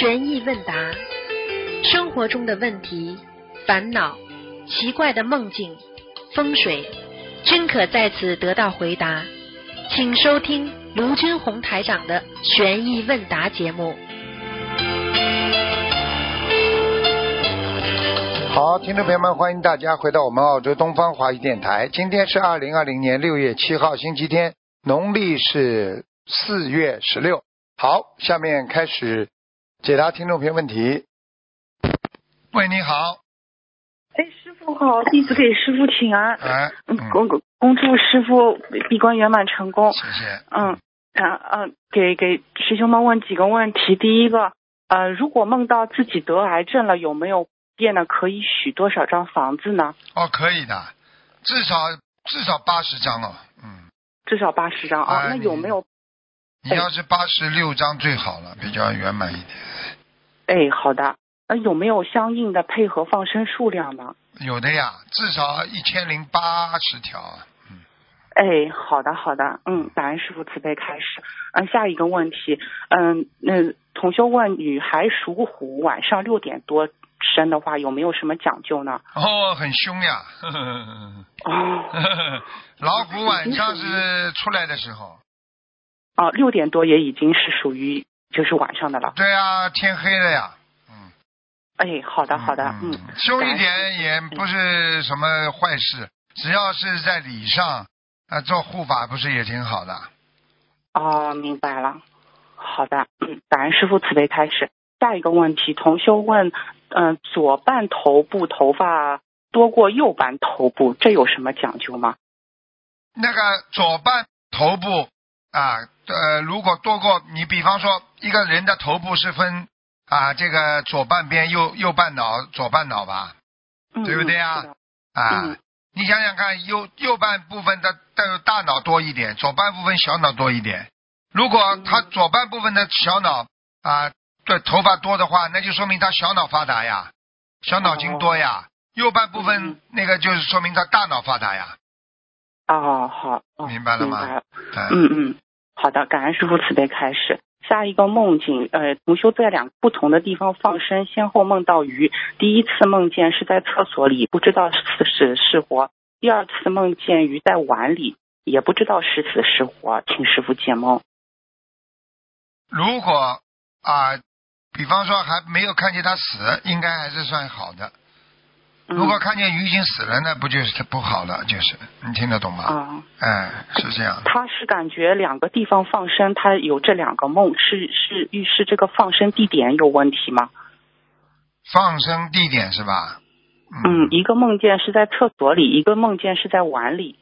悬疑问答，生活中的问题、烦恼、奇怪的梦境、风水，均可在此得到回答。请收听卢军红台长的悬疑问答节目。 好，听众朋友们，欢迎大家回到我们澳洲东方华语电台。今天是2020年6月7号星期天，农历是4月16。好，下面开始解答听众朋友问题。喂，你好。 哎，师傅好，弟子给师傅请安。恭祝师傅闭关圆满成功。 谢谢。 给师兄们问几个问题。第一个，如果梦到自己得癌症了，有没有变呢？可以许多少张房子呢？ 哦，可以的，至少80张哦。 至少80张啊。那有没有？ 你要是86张最好了，比较圆满一点。 哎，好的。有没有相应的配合放生数量呢？ 有的呀，至少1080条啊。 哎，好的，感恩师傅慈悲开始。下一个问题，同修问，女孩属虎，晚上6点多生的话，有没有什么讲究呢？ 哦，很凶呀。老虎晚上是出来的时候。 6点多也已经是属于就是晚上的了。 对啊，天黑了呀。 哎，好的。 凶一点也不是什么坏事，只要是在理上做护法不是也挺好的。 哦，明白了。好的，感恩师父慈悲开始。下一个问题，同修问，左半头部头发多过右半头部，这有什么讲究吗？ 那个左半头部如果多过，你比方说一个人的头部是分这个左半边右半脑左半脑吧，对不对啊？你想想看，右半部分的大脑多一点，左半部分小脑多一点。如果他左半部分的小脑对头发多的话，那就说明他小脑发达呀，小脑筋多呀。右半部分那个就是说明他大脑发达呀。 好， 明白了吗？ 明白了。好的，感恩师父慈悲开始。下一个梦境，同修在2个不同的地方放生，先后梦到鱼。第一次梦见是在厕所里，不知道是死是活；第二次梦见鱼在碗里，也不知道是死是活，请师父解梦。 如果比方说还没有看见他死，应该还是算好的。如果看见鱼已经死了，那不就是不好了？就是你听得懂吗？是这样。 他是感觉2个地方放生，他有这2个梦，是预示这个放生地点有问题吗？ 放生地点是吧？ 一个梦见是在厕所里，一个梦见是在碗里。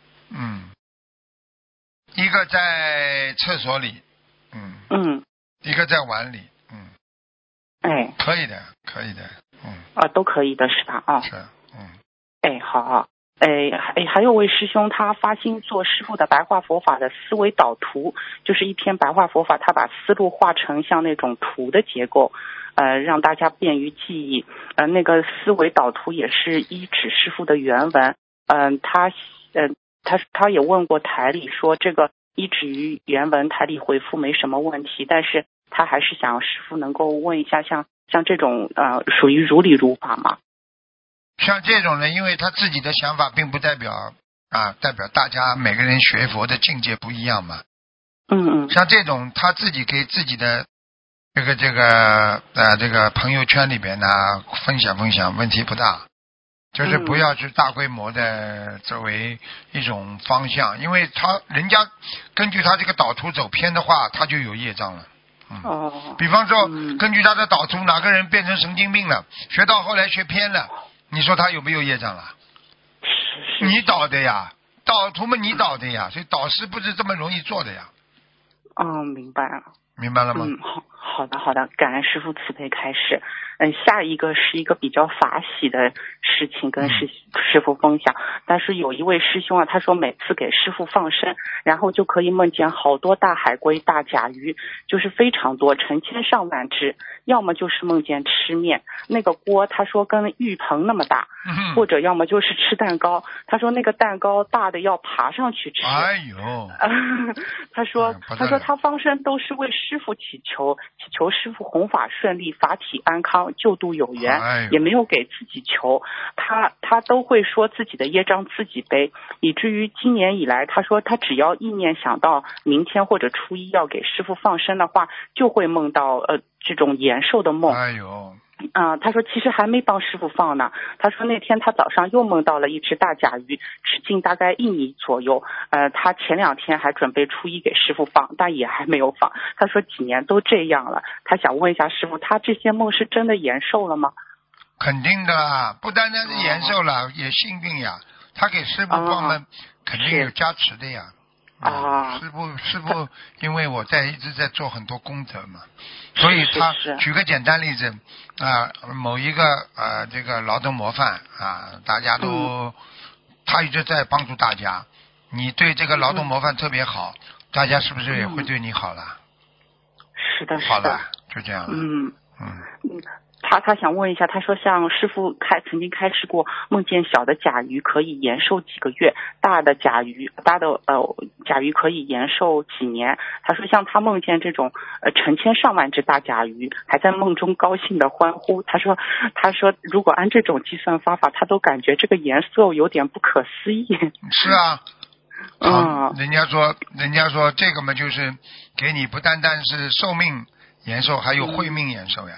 一个在厕所里，一个在碗里，可以的。 都可以的是吧？ 是， 好。还有位师兄，他发心做师父的白话佛法的思维导图，就是一篇白话佛法，他把思路画成像那种图的结构，让大家便于记忆。那个思维导图也是依指师父的原文。他也问过台里说这个依止于原文，台里回复没什么问题，但是他还是想师父能够问一下，像这种属于如理如法吗？ 像这种人，因为他自己的想法并不代表大家每个人学佛的境界不一样嘛。像这种他自己给自己的这个朋友圈里边呢分享，问题不大。就是不要去大规模的作为一种方向，因为人家根据他这个导图走偏的话，他就有业障了。比方说根据他的导图，哪个人变成神经病了，学到后来学偏了，你说他有没有业障了？你导的呀，导图嘛你导的呀，所以导师不是这么容易做的呀。 明白了。 明白了吗？ 好的，感恩师父慈悲开示。下一个是一个比较法喜的事情跟师父分享。但是有一位师兄他说每次给师父放生，然后就可以梦见好多大海龟、大甲鱼，就是非常多，成千上万只。要么就是梦见吃面，那个锅他说跟浴盆那么大，或者要么就是吃蛋糕，他说那个蛋糕大的要爬上去吃。他说他放生都是为师父祈求， 祈求师父弘法顺利，法体安康，救度有缘，也没有给自己求。他都会说自己的业障自己背，以至于今年以来，他说他只要意念想到明天或者初一要给师父放生的话，就会梦到这种延寿的梦。 哎呦。 他说其实还没帮师父放呢。他说那天他早上又梦到了一只大甲鱼，直径大概1米左右。他前2天还准备初一给师父放，但也还没有放。他说几年都这样了，他想问一下师父，他这些梦是真的延寿了吗？ 肯定的，不单单是延寿了，也幸运呀。他给师父放了，肯定有加持的呀。师父，因为我一直在做很多功德嘛，所以他举个简单例子某一个这个劳动模范大家都他一直在帮助大家，你对这个劳动模范特别好，大家是不是也会对你好了？ 是的， 好了，就这样了。 他想问一下，他说像师父曾经开示过，梦见小的甲鱼可以延寿几个月，大的甲鱼可以延寿几年。他说像他梦见这种成千上万只大甲鱼，还在梦中高兴的欢呼。他说如果按这种计算方法，他都感觉这个延寿有点不可思议。 是啊。人家说这个嘛，就是给你不单单是寿命延寿，还有慧命延寿呀。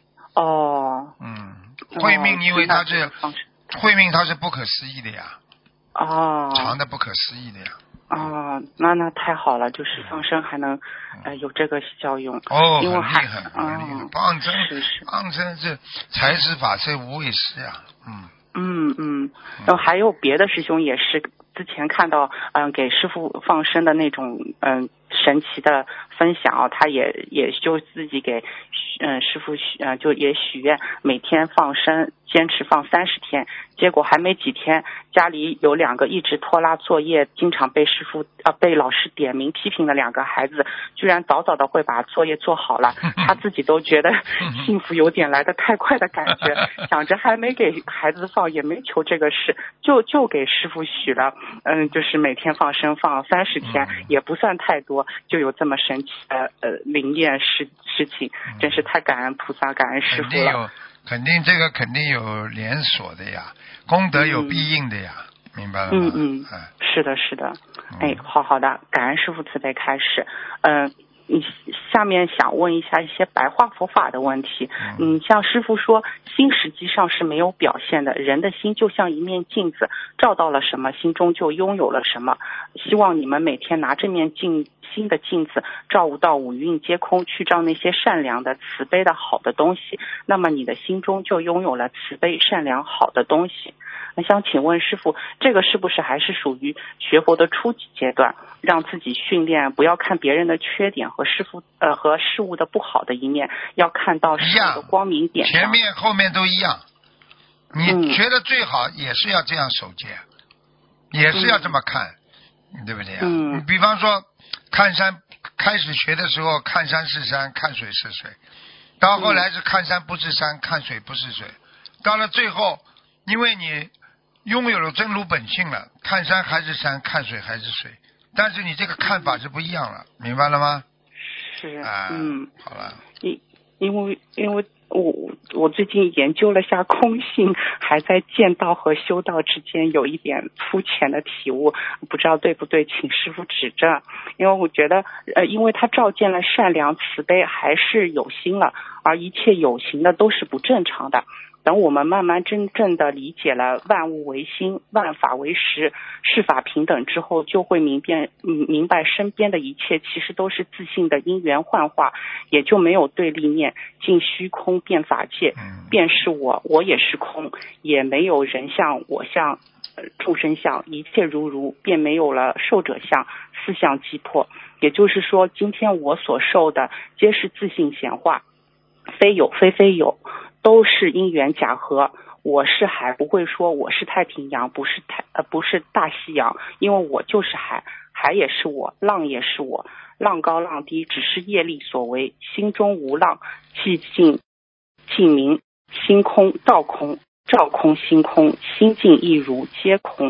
慧命因为它是慧命，它是不可思议的呀。长的不可思议的呀。 那太好了，就是放生还能有这个效用。 很厉害，很厉害。放生是财施法施无畏施呀。 然后还有别的师兄也是之前看到给师父放生的那种神奇的分享他也就自己给师父就也许愿每天放生，坚持放30天，结果还没几天，家里有2个一直拖拉作业，经常被老师点名批评的2个孩子，居然早早的会把作业做好了，他自己都觉得幸福有点来得太快的感觉，想着还没给孩子放，也没求这个事，就给师父许了，就是每天放生放30天，也不算太多，就有这么神奇的灵验事情，真是太感恩菩萨，感恩师父了。 肯定这个肯定有连锁的呀，功德有必应的呀，明白了吗？ 是的，是的。好的，感恩师父慈悲开示。你下面想问一下一些白话佛法的问题。像师父说，心实际上是没有表现的，人的心就像一面镜子，照到了什么，心中就拥有了什么。希望你们每天拿这面新的镜子，照悟到五蕴皆空，去照那些善良的、慈悲的好的东西，那么你的心中就拥有了慈悲、善良、好的东西。那想请问师父，这个是不是还是属于学佛的初级阶段，让自己训练不要看别人的缺点和事物的不好的一面，要看到事物的光明点上， 前面后面都一样。你觉得最好也是要这样守戒，也是要这么看，对不对啊？你比方说看山，开始学的时候看山是山，看水是水，到后来是看山不是山，看水不是水，到了最后因为你拥有了真如本性了，看山还是山，看水还是水，但是你这个看法是不一样了，明白了吗？ 是好了。 因为我最近研究了下空性，还在见道和修道之间有一点肤浅的体悟，不知道对不对，请师父指正。因为我觉得因为他照见了善良慈悲还是有心了，而一切有形的都是不正常的。等我们慢慢真正的理解了万物为心，万法为实，世法平等之后，就会明白身边的一切其实都是自性的因缘幻化，也就没有对立面，尽虚空变法界，便是我也是空，也没有人相我相众生相，一切如，便没有了受者相，四相击破。也就是说，今天我所受的皆是自性显化，非有非有，都是因缘假合。我是海，不会说我是太平洋，不是大西洋，因为我就是海，海也是我，浪也是我，浪高浪低只是业力所为，心中无浪，寂静静明，心空照空，照空心空，心静亦如皆空。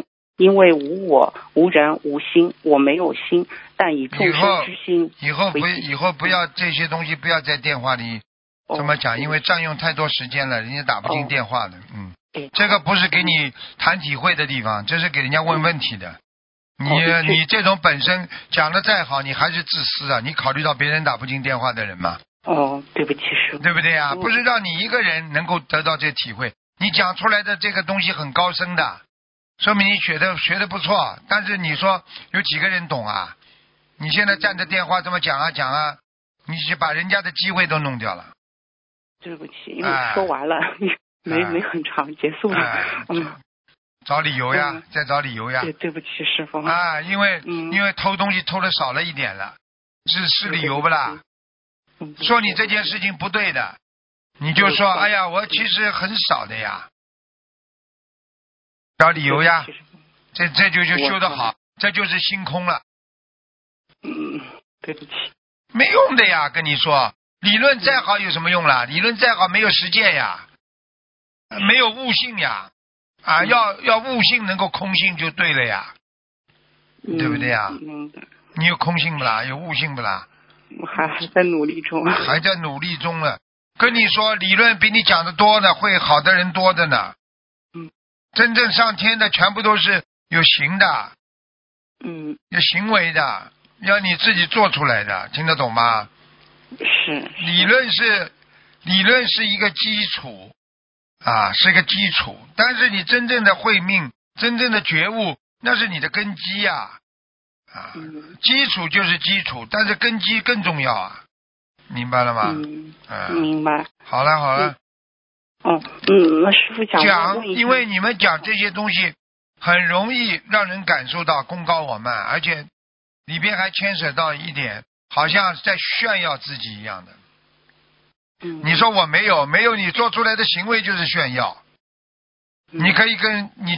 因为无我、无人、无心，我没有心，但以众生之心。 以后不要这些东西，不要在电话里这么讲，因为占用太多时间了，人家打不进电话的。这个不是给你谈体会的地方，这是给人家问问题的。你这种本身讲的再好，你还是自私啊！你考虑到别人打不进电话的人吗？ 对不起，师父。 对不对啊？不是让你一个人能够得到这体会，你讲出来的这个东西很高深的，说明你学的不错。但是你说有几个人懂啊？你现在站着电话这么讲啊，你是把人家的机会都弄掉了。 对不起，因为说完了，没很长，结束了。 找理由呀，再找理由呀。 对不起，师父。 因为偷东西偷的少了一点了，是理由不啦？说你这件事情不对的，你就说哎呀，我其实很少的呀，找理由呀。这就修得好，这就是心空了。 对不起。 没用的呀，跟你说，理论再好有什么用啦？理论再好没有实践呀，没有悟性呀。要悟性能够空性就对了呀，对不对呀？你有空性不啦？有悟性不啦？ 我还在努力中。 还在努力中了。跟你说，理论比你讲的多的，会好的人多的呢。真正上天的全部都是有形的，有行为的，要你自己做出来的，听得懂吗？ 是。 理论是一个基础。是个基础，但是你真正的慧命，真正的觉悟，那是你的根基呀。基础就是基础，但是根基更重要啊，明白了吗？ 明白。 好了。 那师父讲， 因为你们讲这些东西很容易让人感受到功高我慢，而且里边还牵扯到一点，好像在炫耀自己一样的。你说我没有，你做出来的行为就是炫耀。你可以跟一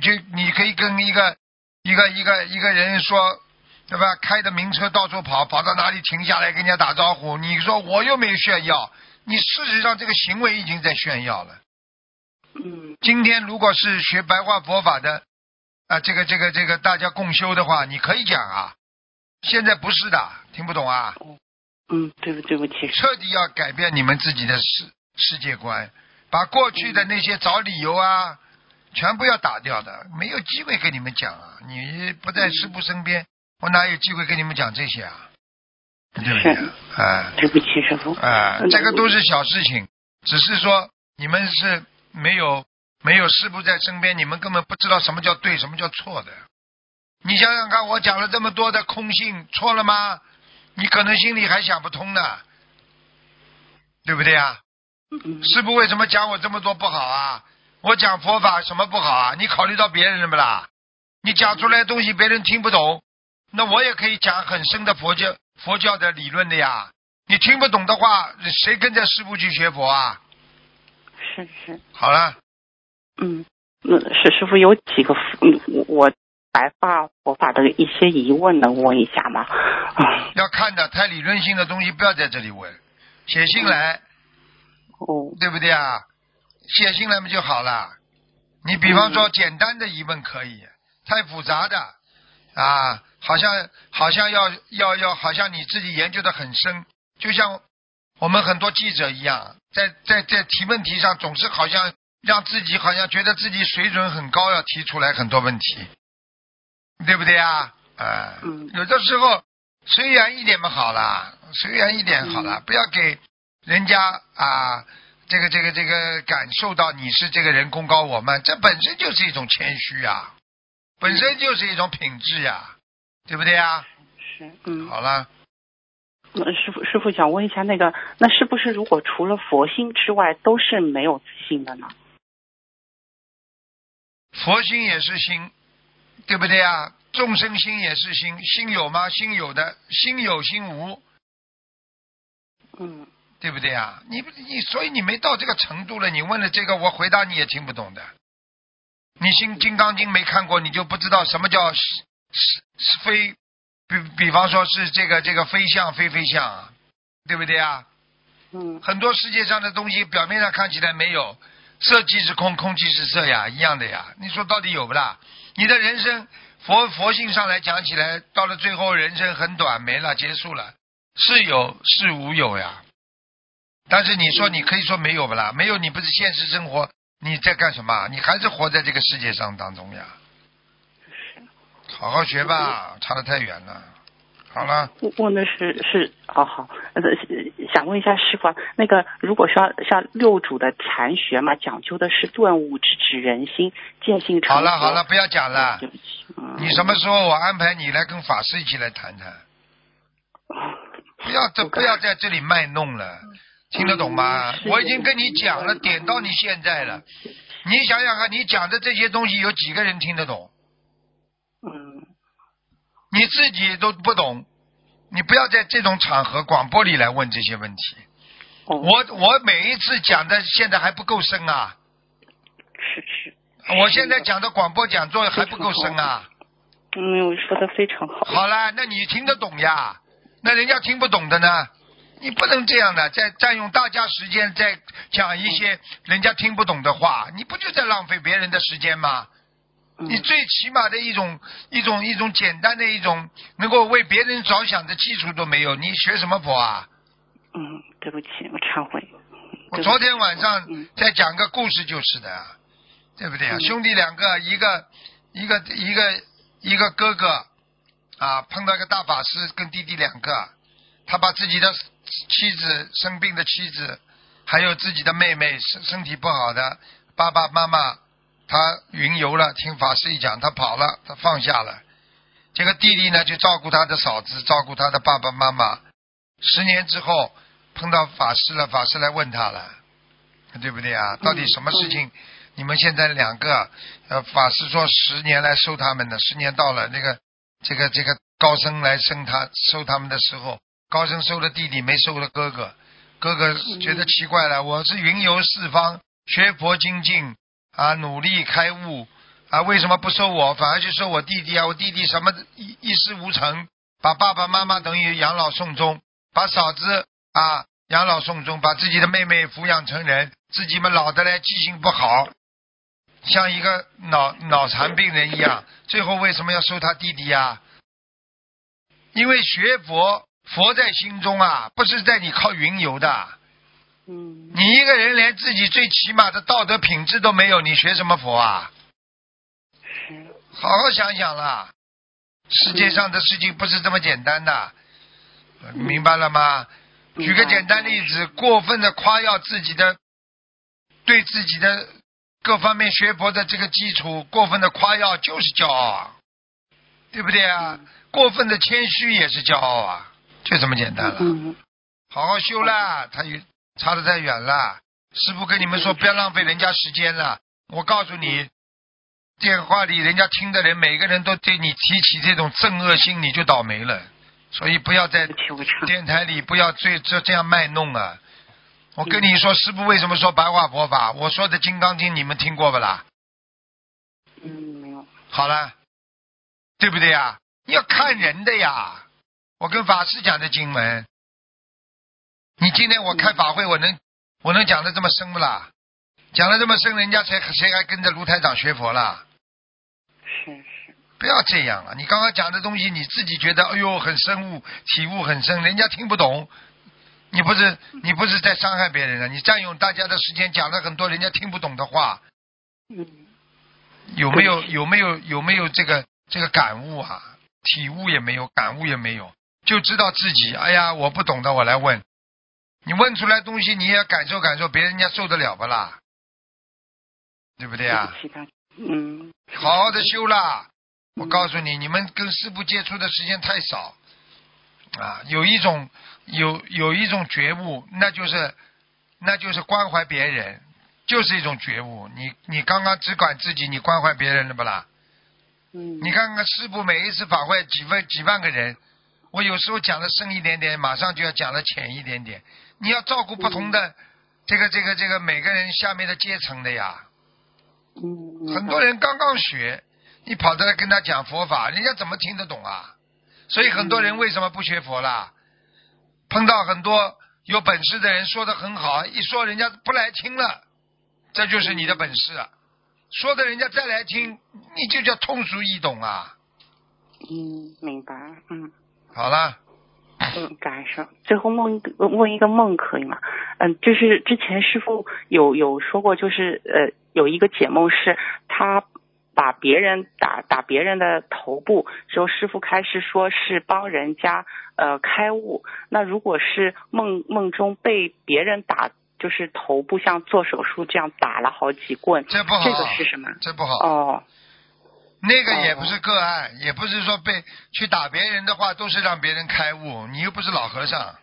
个人说，对吧？开的名车到处跑到哪里停下来跟人家打招呼，你说我又没炫耀，你事实上这个行为已经在炫耀了。今天如果是学白话佛法的这个大家共修的话，你可以讲啊。现在不是的，听不懂啊。 对不起。 彻底要改变你们自己的世界观，把过去的那些找理由全部要打掉的，没有机会跟你们讲啊！你不在师父身边，我哪有机会跟你们讲这些啊？对不对？ 对不起，师父。 这个都是小事情，只是说你们是没有师父在身边，你们根本不知道什么叫对，什么叫错的。你想想看，我讲了这么多的空性，错了吗？你可能心里还想不通呢，对不对啊？师父为什么讲我这么多不好啊？我讲佛法什么不好啊？你考虑到别人了不啦？你讲出来的东西别人听不懂，那我也可以讲很深的佛教的理论的呀。你听不懂的话，谁跟着师父去学佛啊？ 是。 好了。 师父有几个我白话佛法的一些疑问能问一下吗？ 要看的太理论性的东西不要在这里问，写信来。对不对啊？写信来不就好了？你比方说简单的疑问可以，太复杂的好像要好像你自己研究的很深，就像我们很多记者一样，在提问题上总是好像让自己好像觉得自己水准很高，要提出来很多问题，对不对啊？有的时候随缘一点嘛好了，随缘一点好了，不要给人家这个感受到你是这个人功高我慢，这本身就是一种谦虚啊，本身就是一种品质呀，对不对啊？ 是。 好了。 师父想问一下，那是不是如果除了佛心之外都是没有自信的呢？ 佛心也是心，对不对啊？众生心也是心，心有吗？心有的，心有心无。对不对啊？你所以你没到这个程度了，你问了这个，我回答你也听不懂的。你《金刚经》没看过，你就不知道什么叫非，比方说是这个非相非相，对不对啊？很多世界上的东西表面上看起来没有，色即是空，空即是色呀，一样的呀。你说到底有不啦？你的人生佛性上来讲起来，到了最后人生很短，没了，结束了，是有是无有呀。但是你说你可以说没有不啦？没有，你不是现实生活你在干什么？你还是活在这个世界上当中呀。好好学吧，差得太远了。好了， 问的是好，想问一下师傅，那个如果说像六祖的禅学嘛，讲究的是顿悟、直指人心、见性成佛。 好了，不要讲了。你什么时候我安排你来跟法师一起来谈谈？不要在这里卖弄了，听得懂吗？我已经跟你讲了，点到你现在了。你想想看，你讲的这些东西有几个人听得懂？你自己都不懂，你不要在这种场合广播里来问这些问题。我每一次讲的现在还不够深啊。 是。 我现在讲的广播讲座还不够深啊。 我说的非常好。 好了，那你听得懂呀？那人家听不懂的呢？你不能这样的，在占用大家时间，在讲一些人家听不懂的话，你不就在浪费别人的时间吗？你最起码的一种简单的一种能够为别人着想的基础都没有，你学什么佛啊？ 对不起，我忏悔。 我昨天晚上在讲个故事就是的，对不对啊？兄弟两个，一个哥哥啊，碰到一个大法师跟弟弟两个，他把自己的妻子生病的妻子，还有自己的妹妹身体不好的爸爸妈妈。他云游了，听法师一讲，他跑了，他放下了。这个弟弟呢，就照顾他的嫂子，照顾他的爸爸妈妈。10年之后碰到法师了，法师来问他了，对不对啊？到底什么事情？你们现在两个，法师说10年来收他们的，10年到了，这个高僧来收他们的时候，高僧收了弟弟，没收了哥哥。哥哥觉得奇怪了，我是云游四方，学佛精进。努力开悟为什么不收我，反而去收我弟弟啊？我弟弟什么一事无成，把爸爸妈妈等于养老送终，把嫂子养老送终，把自己的妹妹抚养成人，自己们老的来记性不好，像一个脑残病人一样，最后为什么要收他弟弟啊？因为学佛在心中不是在你靠云游的。你一个人连自己最起码的道德品质都没有，你学什么佛啊？好好想想啦，世界上的事情不是这么简单的，明白了吗？举个简单例子，过分的夸耀自己的，对自己的各方面学佛的这个基础，过分的夸耀就是骄傲对不对啊？过分的谦虚也是骄傲就这么简单了。好好修啦，他差得太远了，师父跟你们说不要浪费人家时间了。我告诉你，电话里人家听的人每个人都对你提起这种憎恶心，你就倒霉了。所以不要在电台里不要这样卖弄我跟你说，师父为什么说白话佛法？我说的《金刚经》你们听过不啦？ 没有。 好了，对不对呀？你要看人的呀。我跟法师讲的经文。你今天我开法会，我能讲的这么深不啦？讲的这么深，人家谁还跟着卢台长学佛啦？ 是。 不要这样你刚刚讲的东西，你自己觉得哎呦很深悟，体悟很深，人家听不懂。你不是在伤害别人你占用大家的时间，讲了很多人家听不懂的话。有没有这个感悟体悟也没有，感悟也没有，就知道自己哎呀我不懂的我来问。你问出来东西你也要感受，别人家受得了不啦？对不对好好的修啦。我告诉你，你们跟师父接触的时间太少有一种觉悟，那就是关怀别人，就是一种觉悟。你刚刚只管自己，你关怀别人了不啦？你看看师父每一次法会几万个人，我有时候讲的深一点点，马上就要讲的浅一点点。你要照顾不同的这个每个人下面的阶层的呀。很多人刚刚学，你跑到来跟他讲佛法，人家怎么听得懂所以很多人为什么不学佛啦？碰到很多有本事的人说的很好，一说人家不来听了，这就是你的本事说的人家再来听，你就叫通俗易懂明白。 好了。 感恩师。最后问一个梦可以吗？就是之前师父有说过，就是有一个解梦是他把别人打别人的头部之后，师父开始说是帮人家开悟。那如果是梦中被别人打，就是头部像做手术这样打了好几棍， 这不好， 这个是什么？ 这不好。那个也不是个案，也不是说被去打别人的话都是让别人开悟，你又不是老和尚。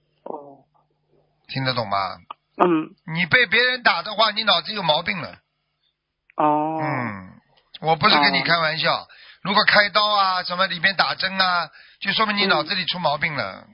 听得懂吗？你被别人打的话，你脑子有毛病了。我不是跟你开玩笑。如果开刀啊，什么里面打针啊，就说明你脑子里出毛病了。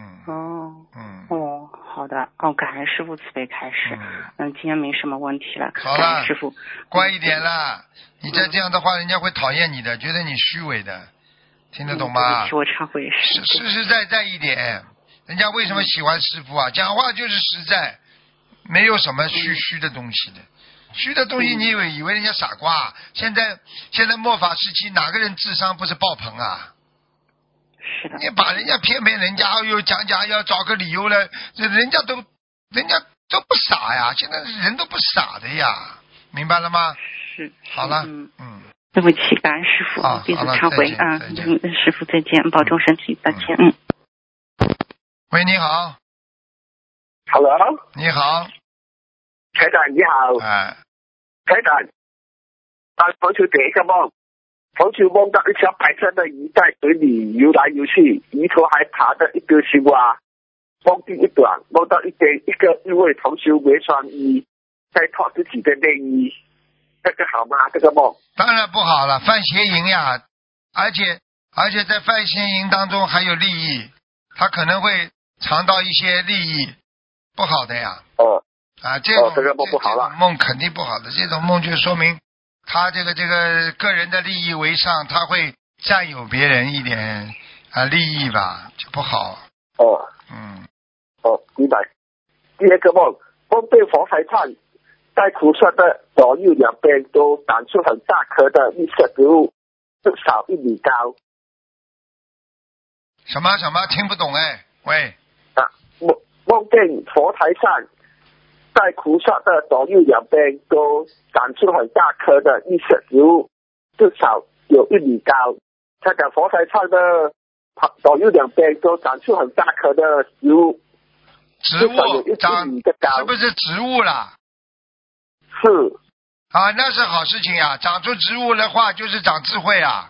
好的。感恩师父慈悲开示。今天没什么问题了。 好了， 感恩师父。 乖一点啦。你再这样的话，人家会讨厌你的，觉得你虚伪的。听得懂吗？ 对不起，我忏悔。 实实在在一点。人家为什么喜欢师父啊？讲话就是实在，没有什么虚的东西的。虚的东西你以为人家傻瓜？现在末法时期，哪个人智商不是爆棚啊？ 是的。 你把人家骗人家，又讲要找个理由了，人家都不傻呀，现在人都不傻的呀，明白了吗？ 是。 好了。 对不起，感恩师父，弟子忏悔啊。师父再见，保重身体，再见。 喂，你好。 Hello。 你好。 台长你好。台长，同学第一个梦，同学梦到一条白色的鱼在水里游来游去，鱼头还爬着一堆青蛙。梦境一短，梦到一位同学没穿衣，在脱自己的内衣，这个好吗？这个梦当然不好了，犯邪淫呀，而且在犯邪淫当中还有利益，他可能会尝到一些利益，不好的呀。这个梦不好了，梦肯定不好的。这种梦就说明他这个个人的利益为上，他会占有别人一点利益吧，就不好。 明白。第二个梦被佛台上在菩萨的左右两边都长出很大棵的绿色植物，至少1米高。 什么听不懂哎？喂。 梦见佛台上在菩萨的左右两边都长出很大棵的绿色植物，至少有1米高。他讲佛台上的左右两边都长出很大棵的植物， 植物长是不是植物啦？ 是那是好事情呀，长出植物的话就是长智慧啊。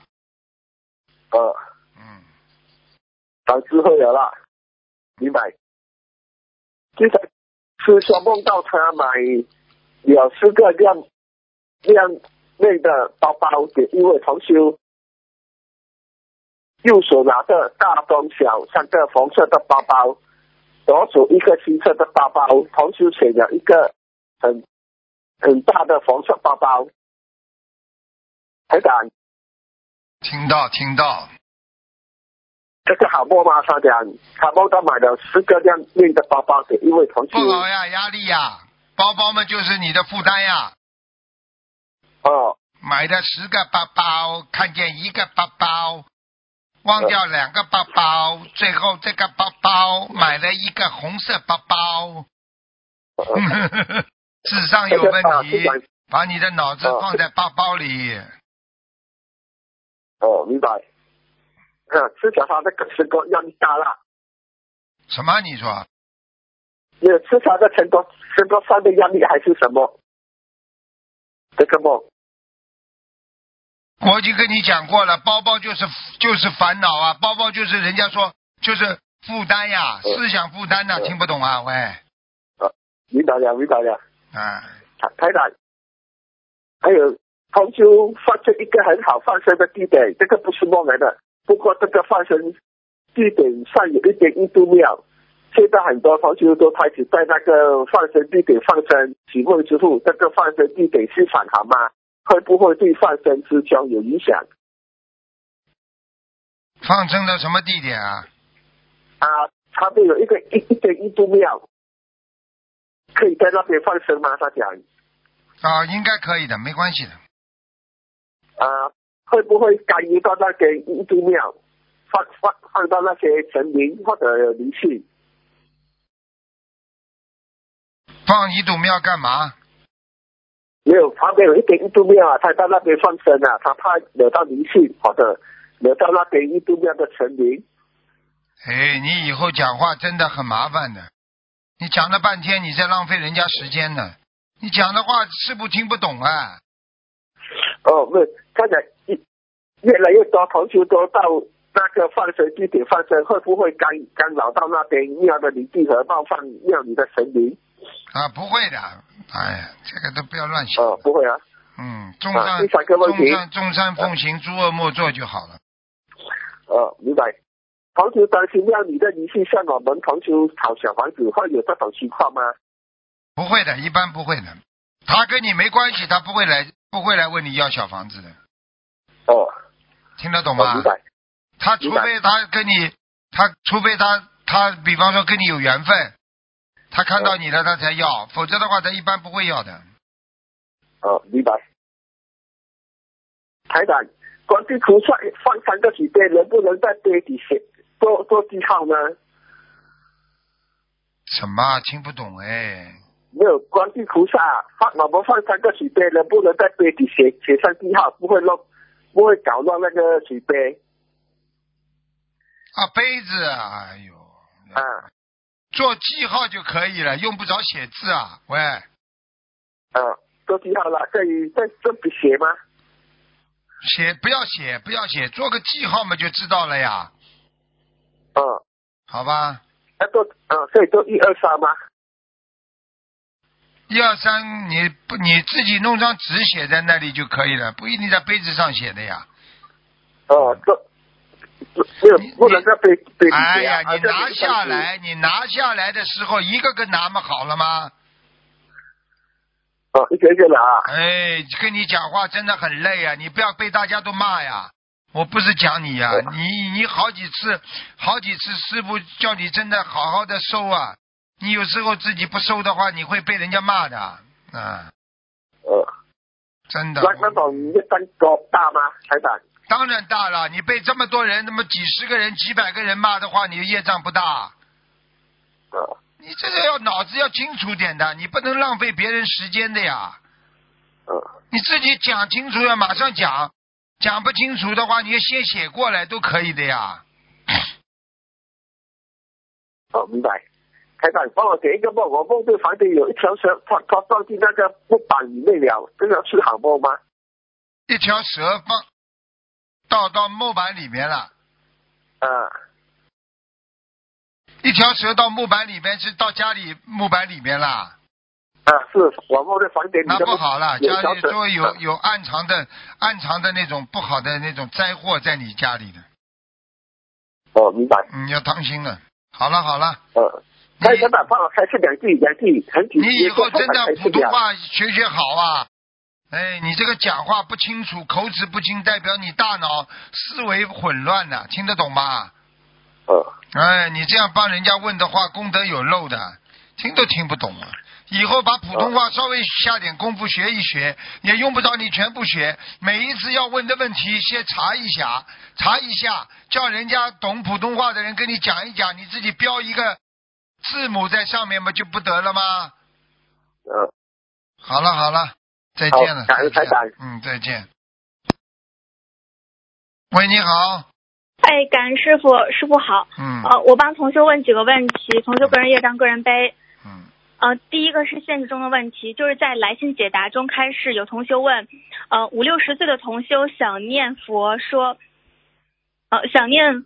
长智慧了啦，明白。接着师兄梦到他买了4个亮妹的包包给一位同学，右手拿着大中小3个红色的包包，左手一个青色的包包，同学选了一个很大的红色包包。台长， 听到。 这个好梦吗？他讲他梦到买了10个亮面的包包给一位同学。 不好呀，压力呀，包包嘛就是你的负担呀。买的10个包包，看见1个包包，忘掉2个包包，最后这个包包买了一个红色包包。智商有问题，把你的脑子放在包包里。 明白。是讲他的成功压力大了。 什么？你说？ 是他的成功上的压力还是什么？这个梦。 我已经跟你讲过了，包包就是烦恼啊，包包就是人家说就是负担呀，思想负担呐，听不懂啊？喂。 明白了。台长，还有同修放生一个很好放生的地点，这个不是梦来的。不过这个放生地点上有一点印度庙，现在很多同修都开始在那个放生地点放生。请问师父，这个放生地点是反好吗？会不会对放生师兄有影响？ 放生的什么地点啊？ 他们有一间印度庙，可以在那边放生吗？他讲。 应该可以的，没关系的。 会不会干预到那些印度庙，放到那些神明或者灵性？ 放印度庙干嘛？ 没有，旁边有一间印度庙啊，他到那边放生啊，他怕惹到灵性或者惹到那边印度庙的神灵。 哎，你以后讲话真的很麻烦的，你讲了半天，你在浪费人家时间呢。你讲的话师父听不懂啊。 哦，没有，看来越来越多同学都到那个放生地点放生，会不会干扰到那边庙的灵地和冒犯庙里的神灵？ 啊，不会的，哎呀，这个都不要乱想。 哦，不会啊。 众善奉行，诸恶莫作就好了。 明白。同学担心庙里的灵性向我们同学讨小房子，会有这种情况吗？ 不会的，一般不会的。他跟你没关系，他不会来问你要小房子的。 哦， 听得懂吗？ 明白。 他除非他跟你，除非他比方说跟你有缘分，他看到你了他才要，否则的话他一般不会要的。 明白。台长，观世菩萨放3个水杯，能不能在杯底写做记号呢？ 什么？听不懂哎。 没有，观世菩萨我们放3个水杯，能不能在杯底写上记号，不会搞乱那个水杯？ 啊，杯子啊，哎呦。做记号就可以了，用不着写字啊。喂。 做记号了，可以在这里写吗？ 不要写，做个记号嘛就知道了呀。好吧。 可以做1、2、3吗 ？1、2、3，你自己弄张纸写在那里就可以了，不一定在杯子上写的呀。 不能在杯子写。 哎呀，你拿下来的时候一个个拿嘛，好了吗？ 一个一个拿。 哎，跟你讲话真的很累啊！你不要被大家都骂呀。我不是讲你呀，你好几次师父叫你真的好好的收啊。你有时候自己不收的话，你会被人家骂的啊。真的。 那种业障多大吗，台长？ 当然大了，你被这么多人，那么几十个人、几百个人骂的话，你的业障不大。你这个脑子要清楚点的，你不能浪费别人时间的呀。你自己讲清楚要马上讲，讲不清楚的话，你先写过来都可以的呀。 明白。台长，帮我解一个梦，我梦见房顶有一条蛇，它撞进那个木板里面了，这个是好梦吗？ 一条蛇到木板里面了。一条蛇到木板里面是到家里木板里面啦。 是我梦见房顶里面。 那不好了，家里说有暗藏的那种不好的那种灾祸在你家里的。 明白。 要当心了。好了。 台长帮我开示2句，很紧。 你以后真的普通话学好啊！哎，你这个讲话不清楚，口齿不清，代表你大脑思维混乱了，听得懂吗？哎，你这样帮人家问的话，功德有漏的，听都听不懂啊！以后把普通话稍微下点功夫学一学，也用不着你全部学。每一次要问的问题，先查一下，叫人家懂普通话的人跟你讲一讲，你自己标一个字母在上面嘛，就不得了吗？好了，再见了。 感恩台长。 再见。喂，你好。 感恩师傅好。我帮同学问几个问题，同学个人业障个人背。第一个是现实中的问题，就是在来信解答中开示，有同学问，5、60岁的同修想念佛说，想念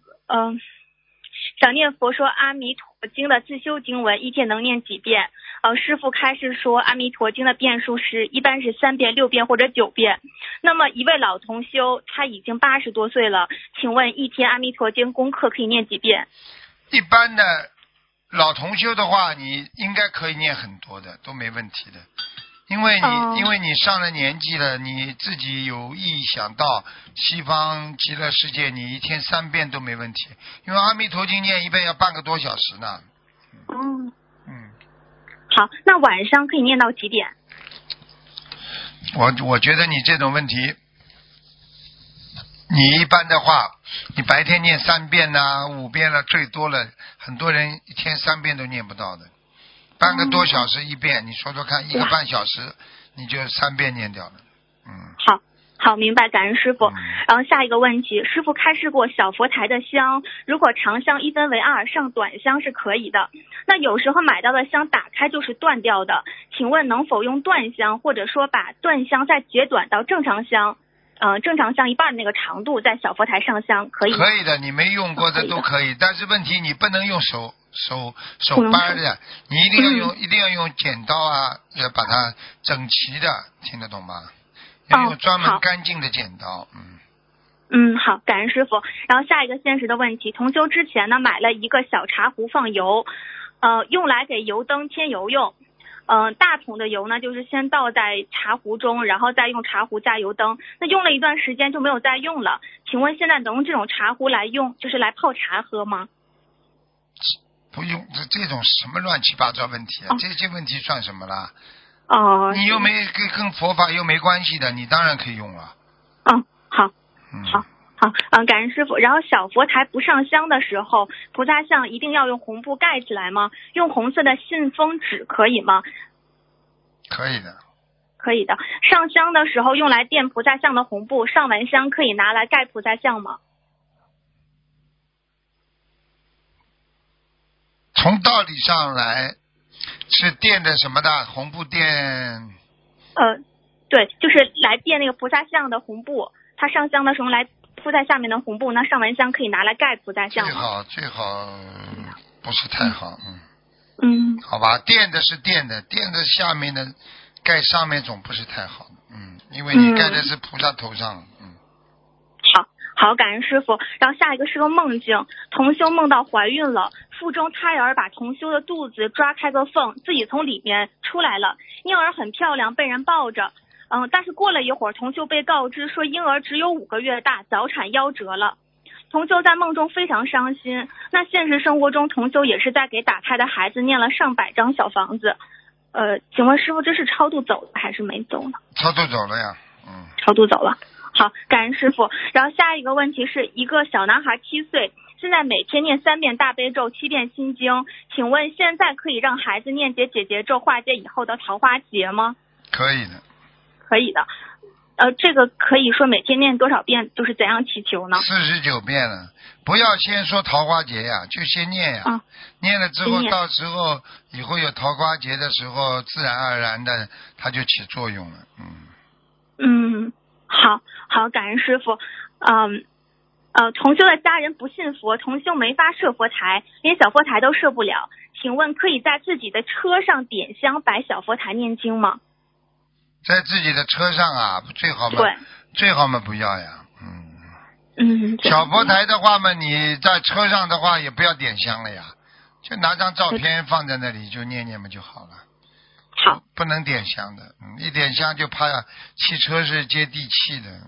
佛说阿弥陀经的自修经文一天能念几遍？师父开示说阿弥陀经的遍数一般是3遍、6遍或者9遍。那么一位老同修他已经80多岁了，请问一天阿弥陀经功课可以念几遍？ 一般的老同修的话，你应该可以念很多的，都没问题的。因为你上了年纪了，你自己有意想到西方极乐世界，你一天3遍都没问题。因为阿弥陀经念一遍要半个多小时呢。 好，那晚上可以念到几点？ 我觉得你这种问题你一般的话，你白天念3遍呐、5遍了，最多了，很多人一天3遍都念不到的，半个多小时1遍，你说说看，1个半小时你就3遍念掉了。 好，明白，感恩师傅。然后下一个问题，师傅开示过小佛台的香，如果长香一分为2，上短香是可以的。那有时候买到的香打开就是断掉的，请问能否用断香，或者说把断香再截短到正常香一半的那个长度，在小佛台上香，可以吗？ 可以的，你没用过的都可以，但是问题你不能用手掰的，你一定要用剪刀啊，要把它整齐的，听得懂吗？要用专门干净的剪刀。 好，感恩师傅。然后下一个现实的问题，同修之前呢买了一个小茶壶放油，用来给油灯添油用。大桶的油呢，就是先倒在茶壶中，然后再用茶壶加油灯。那用了一段时间就没有再用了。请问现在能用这种茶壶来用，就是来泡茶喝吗？ 不用，这种什么乱七八糟问题啊！这些问题算什么啦？你又没跟佛法又没关系的，你当然可以用了。 好，感恩师傅。然后小佛台不上香的时候，菩萨像一定要用红布盖起来吗？用红色的信封纸可以吗？ 可以的。 可以的。上香的时候用来垫菩萨像的红布，上完香可以拿来盖菩萨像吗？ 从道理上来是垫的什么的红布垫？ 对，就是来垫那个菩萨像的红布。他上香的时候来铺在下面的红布，那上完香可以拿来盖菩萨像吗？ 最好不是太好。好吧，垫的是垫的，垫的下面的盖上面总不是太好。因为你盖的是菩萨头上。 好，感恩师傅。然后下一个是个梦境，同修梦到怀孕了，腹中胎儿把同修的肚子抓开个缝，自己从里面出来了，婴儿很漂亮，被人抱着。但是过了一会儿，同修被告知说婴儿只有5个月大，早产夭折了。同修在梦中非常伤心。那现实生活中，同修也是在给打胎的孩子念了上百张小房子。请问师傅，这是超度走了还是没走呢？ 超度走了呀。 超度走了。好，感恩师傅。然后下一个问题是一个小男孩7岁，现在每天念3遍大悲咒，7遍心经。请问现在可以让孩子念解结咒，化解以后的桃花劫吗？ 可以的。 可以的。这个可以说每天念多少遍，就是怎样祈求呢 ？49遍了。不要先说桃花劫呀，就先念呀。念了之后，到时候以后有桃花劫的时候，自然而然的它就起作用了。 好，感恩师傅。同修的家人不信佛，同修没法设佛台，连小佛台都设不了。请问可以在自己的车上点香摆小佛台念经吗？ 在自己的车上啊，最好嘛，最好嘛不要呀。小佛台的话嘛，你在车上的话也不要点香了呀，就拿张照片放在那里就念念嘛就好了。 好， 不能点香的。一点香就怕汽车是接地气的。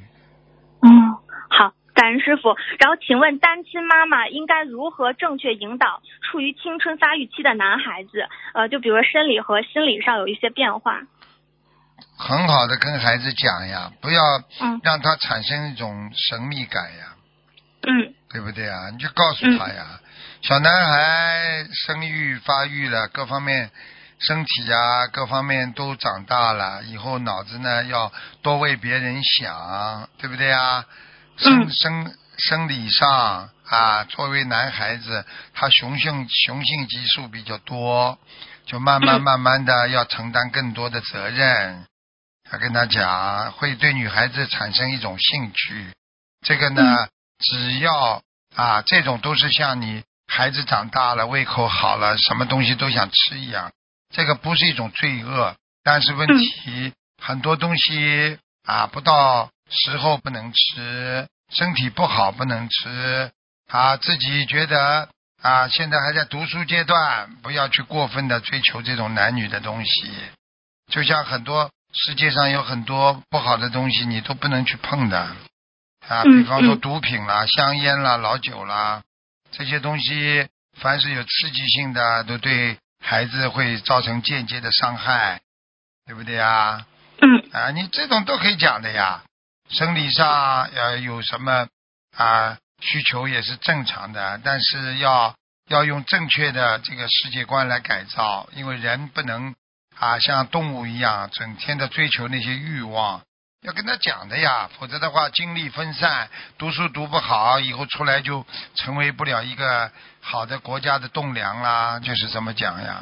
好，感恩师傅。然后请问单亲妈妈应该如何正确引导处于青春发育期的男孩子，就比如说生理和心理上有一些变化？ 很好的跟孩子讲呀，不要让他产生一种神秘感呀。对不对啊？你就告诉他呀，小男孩生育发育了，各方面身体啊各方面都长大了，以后脑子呢要多为别人想，对不对啊？生理上啊，作为男孩子他雄性激素比较多，就慢慢的要承担更多的责任。他跟他讲会对女孩子产生一种兴趣，这个呢只要这种都是像你孩子长大了胃口好了什么东西都想吃一样，这个不是一种罪恶，但是问题很多东西不到时候不能吃，身体不好不能吃自己觉得现在还在读书阶段，不要去过分的追求这种男女的东西，就像很多世界上有很多不好的东西你都不能去碰的比方说毒品啦、香烟啦、老酒啦，这些东西凡是有刺激性的都对孩子会造成间接的伤害，对不对啊？你这种都可以讲的呀。 生理上有什么需求也是正常的，但是要用正确的这个世界观来改造，因为人不能像动物一样整天的追求那些欲望，要跟他讲的呀，否则的话精力分散，读书读不好，以后出来就成为不了一个好的国家的栋梁啦，就是这么讲呀。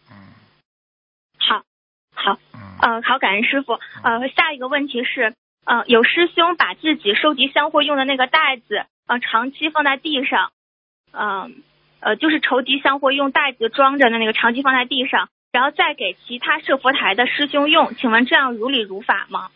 好，感恩师傅。下一个问题是，有师兄把自己收集香灰用的那个袋子，长期放在地上，就是筹集香灰用袋子装着的那个长期放在地上，然后再给其他设佛台的师兄用，请问这样如理如法吗？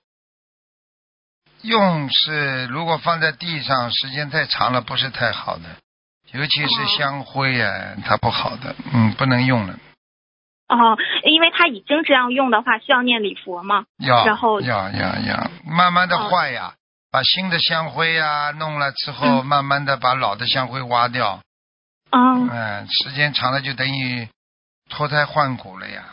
用是如果放在地上时间太长了不是太好的，尤其是香灰它不好的，不能用了。 因为他已经这样用的话，需要念礼佛吗？然后要慢慢的坏呀，把新的香灰弄了之后，慢慢的把老的香灰挖掉。时间长了就等于脱胎换骨了呀。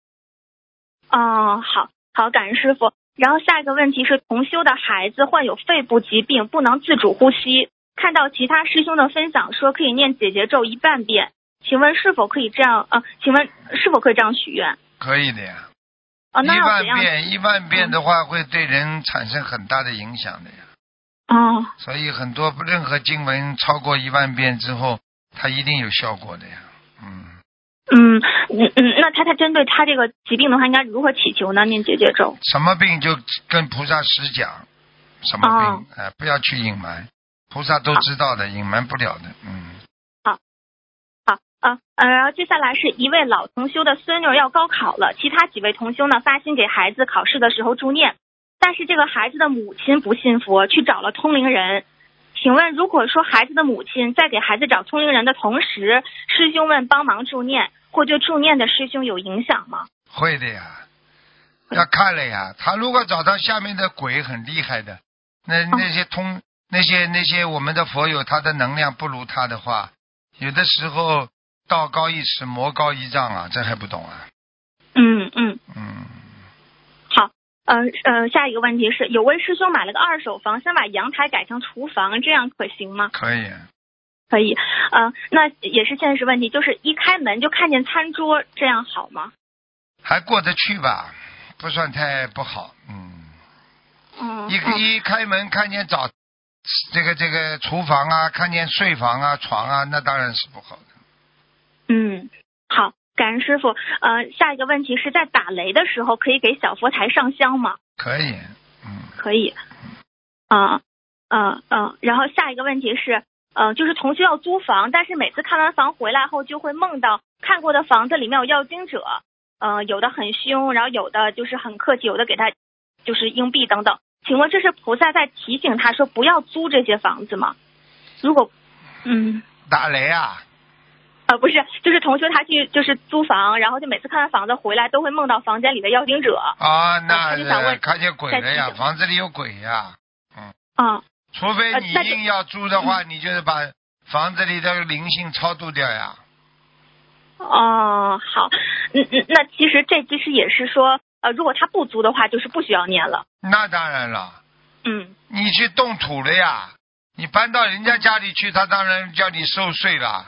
好，感恩师傅。然后下一个问题是，同修的孩子患有肺部疾病，不能自主呼吸，看到其他师兄的分享说可以念解结咒10000遍。请问是否可以这样？请问是否可以这样许愿？ 可以的呀。 那要怎样 10000遍的话，会对人产生很大的影响的呀。所以很多任何经文超过10000遍之后，它一定有效果的呀。 那他针对他这个疾病的话，应该如何祈求呢？念解结咒。 什么病就跟菩萨实讲，什么病，不要去隐瞒，菩萨都知道的，隐瞒不了的。 然后接下来是一位老同修的孙女要高考了，其他几位同修呢发心给孩子考试的时候助念，但是这个孩子的母亲不信佛，去找了通灵人。请问如果说孩子的母亲在给孩子找通灵人的同时，师兄们帮忙助念，或对助念的师兄有影响吗？ 会的呀，要看了呀。他如果找到下面的鬼很厉害的，那些我们的佛友，他的能量不如他的话，有的时候道高一尺，魔高一丈啊，这还不懂啊？ 好，下一个问题是，有位师兄买了个2手房，想把阳台改成厨房，这样可行吗？ 可以。 那也是现实问题，就是一开门就看见餐桌，这样好吗？ 还过得去吧，不算太不好。一开门看见这个厨房看见睡房床那当然是不好的。 好，感恩师傅。下一个问题是在打雷的时候可以给小佛台上香吗？ 可以。 可以。然后下一个问题是，就是同修要租房，但是每次看完房回来后就会梦到看过的房子里面有要经者，有的很凶，然后有的就是很客气，有的给他就是硬币等等。请问这是菩萨在提醒他说不要租这些房子吗？如果打雷不是，就是同修他去就是租房，然后就每次看完房子回来都会梦到房间里的要经者。 那就想问看见鬼了呀，房子里有鬼呀。除非你硬要租的话，你就是把房子里的灵性超度掉呀。 好，那其实也是说，如果他不租的话，就是不需要念了。 那当然了。你去动土了呀，你搬到人家家里去，他当然叫你收税了。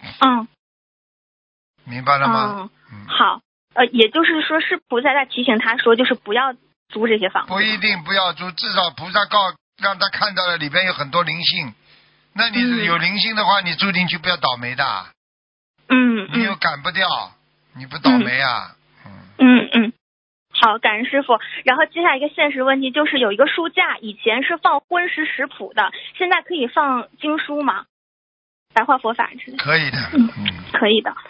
明白了吗？ 好，也就是说是菩萨在提醒他说，就是不要租这些房子。 不一定不要租，至少菩萨让他看到了里边有很多灵性。那你有灵性的话，你住进去不要倒霉的。你又赶不掉，你不倒霉啊。 好，感恩师傅。然后接下来一个现实问题，就是有一个书架，以前是放荤食食谱的，现在可以放经书吗？白话佛法之类的。 可以的。 可以的。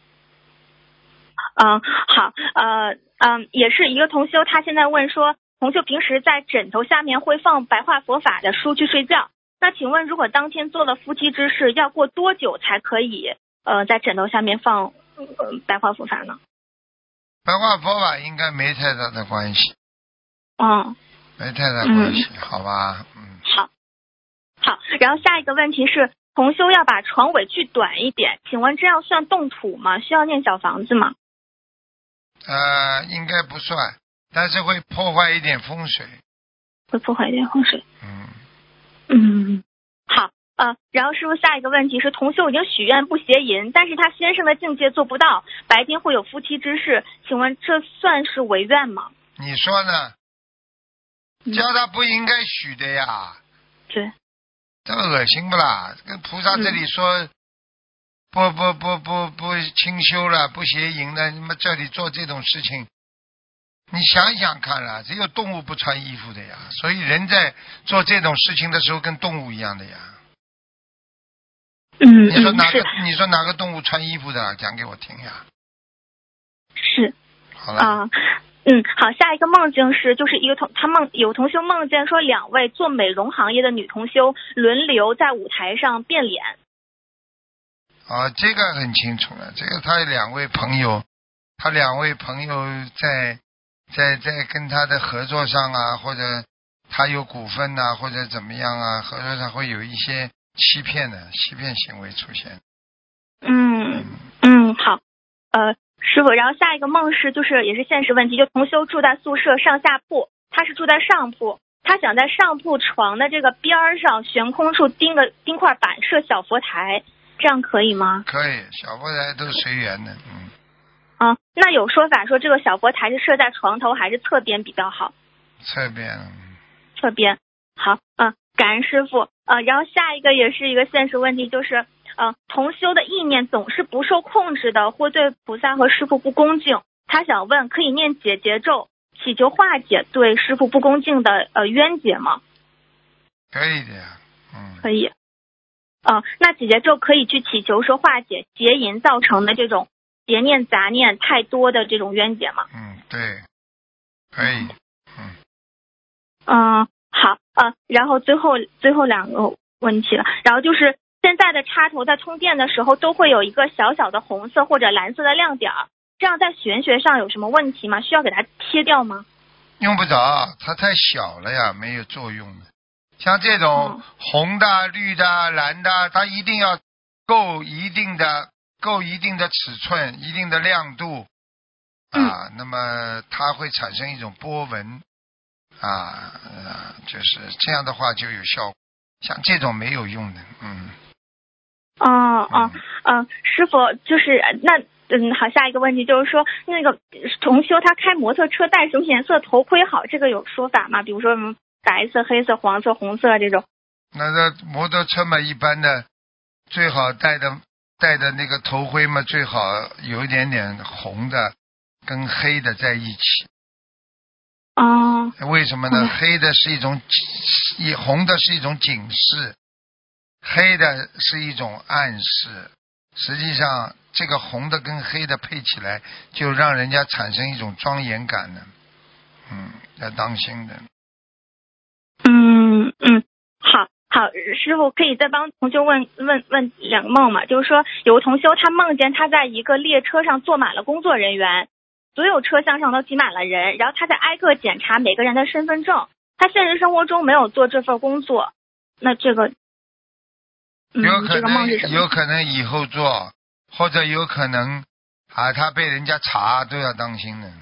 好，也是一个同修，他现在问说，同修平时在枕头下面会放白话佛法的书去睡觉，那请问如果当天做了夫妻之事，要过多久才可以在枕头下面放白话佛法呢？ 白话佛法应该没太大的关系。没太大关系，好吧。 好，然后下一个问题是，同修要把床尾锯短一点，请问这样算动土吗？需要念小房子吗？ 应该不算，但是会破坏一点风水。 会破坏点风水。嗯，好。然后师傅下一个问题是，同修已经许愿不邪淫，但是他先生的境界做不到，白天会有夫妻之事，请问这算是违愿吗？ 你说呢？叫他不应该许的呀。 对。 这恶心不啦？跟菩萨这里说，不清修了，不邪淫了，你们这里做这种事情，你想想看了，只有动物不穿衣服的呀，所以人在做这种事情的时候跟动物一样的呀。你说哪个动物穿衣服的？讲给我听呀。 是。 好了。 好，下一个梦境是，就是有同修梦见说2位做美容行业的女同修轮流在舞台上变脸。 这个很清楚了，这个他两位朋友在跟他的合作上啊，或者他有股份啊，或者怎么样啊，合作上会有一些欺骗行为出现。 好。师傅，然后下一个梦是也是现实问题，就同修住在宿舍上下铺，他是住在上铺，他想在上铺床的这个边上悬空处钉块板设小佛台，这样可以吗？ 可以，小佛台都是随缘的。 那有说法说这个小佛台是设在床头还是侧边比较好？ 侧边。 好。感恩师傅。然后下一个也是一个现实问题，就是同修的意念总是不受控制的，或对菩萨和师父不恭敬。他想问，可以念解结咒祈求化解对师父不恭敬的冤结吗？ 可以的呀。 可以。那解结咒可以去祈求说化解邪淫造成的这种邪念杂念太多的这种冤结吗？ 对，可以。 好。然后最后2个问题了，然后就是现在的插头在充电的时候都会有一个小小的红色或者蓝色的亮点，这样在玄学上有什么问题吗？需要给它贴掉吗？ 用不着，它太小了呀，没有作用的。像这种红的、绿的、蓝的，它一定要够一定的尺寸、一定的亮度那么它会产生一种波纹就是这样的话就有效果。像这种没有用的。 师傅就是好，下一个问题就是说，那个同修他开摩托车戴什么颜色头盔好？这个有说法吗？比如说什么白色、黑色、黄色、红色这种？ 那个摩托车嘛，一般的最好戴的那个头盔嘛，最好有一点点红的跟黑的在一起。为什么呢？黑的是一种红的是一种警示，黑的是一种暗示。实际上这个红的跟黑的配起来，就让人家产生一种庄严感的。要当心的。 好，师傅可以再帮同修问2个梦吗？就是说有个同修他梦见他在一个列车上坐满了工作人员，所有车厢上都挤满了人，然后他在挨个检查每个人的身份证。他现实生活中没有做这份工作，那这个这个梦是什么？ 有可能以后做，或者有可能他被人家查，都要当心的。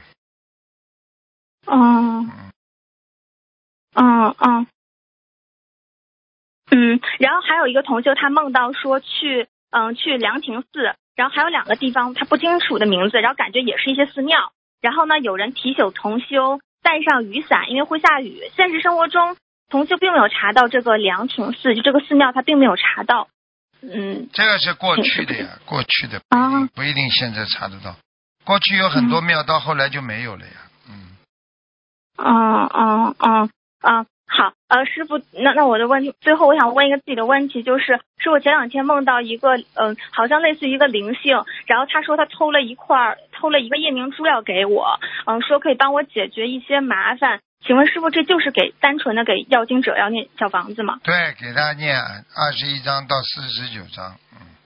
然后还有一个同修他梦到说去凉亭寺，然后还有2个地方他不清楚的名字，然后感觉也是一些寺庙。然后呢，有人提醒同修带上雨伞，因为会下雨。现实生活中同修并没有查到这个凉亭寺，就这个寺庙他并没有查到。 这个是过去的呀，过去的不一定现在查得到。过去有很多庙，到后来就没有了呀。 好，师傅，那我的问题，最后我想问一个自己的问题，就是我前2天梦到一个好像类似于一个灵性，然后他说他偷了一个夜明珠要给我，说可以帮我解决一些麻烦。请问师傅，这就是单纯的给要经者要念小房子吗？ 对，给他念21章到49章。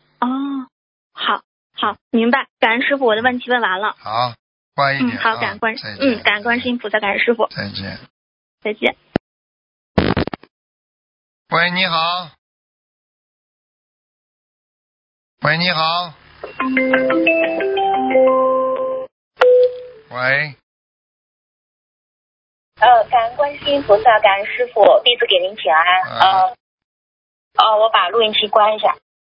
好，明白。感恩师傅，我的问题问完了。 好，乖一点。 好，感恩观世音菩萨，感恩师傅。 再见。 再见。 喂，你好。喂，你好。喂。 感恩观世音菩萨，感恩师父，弟子给您请安。我把录音机关一下。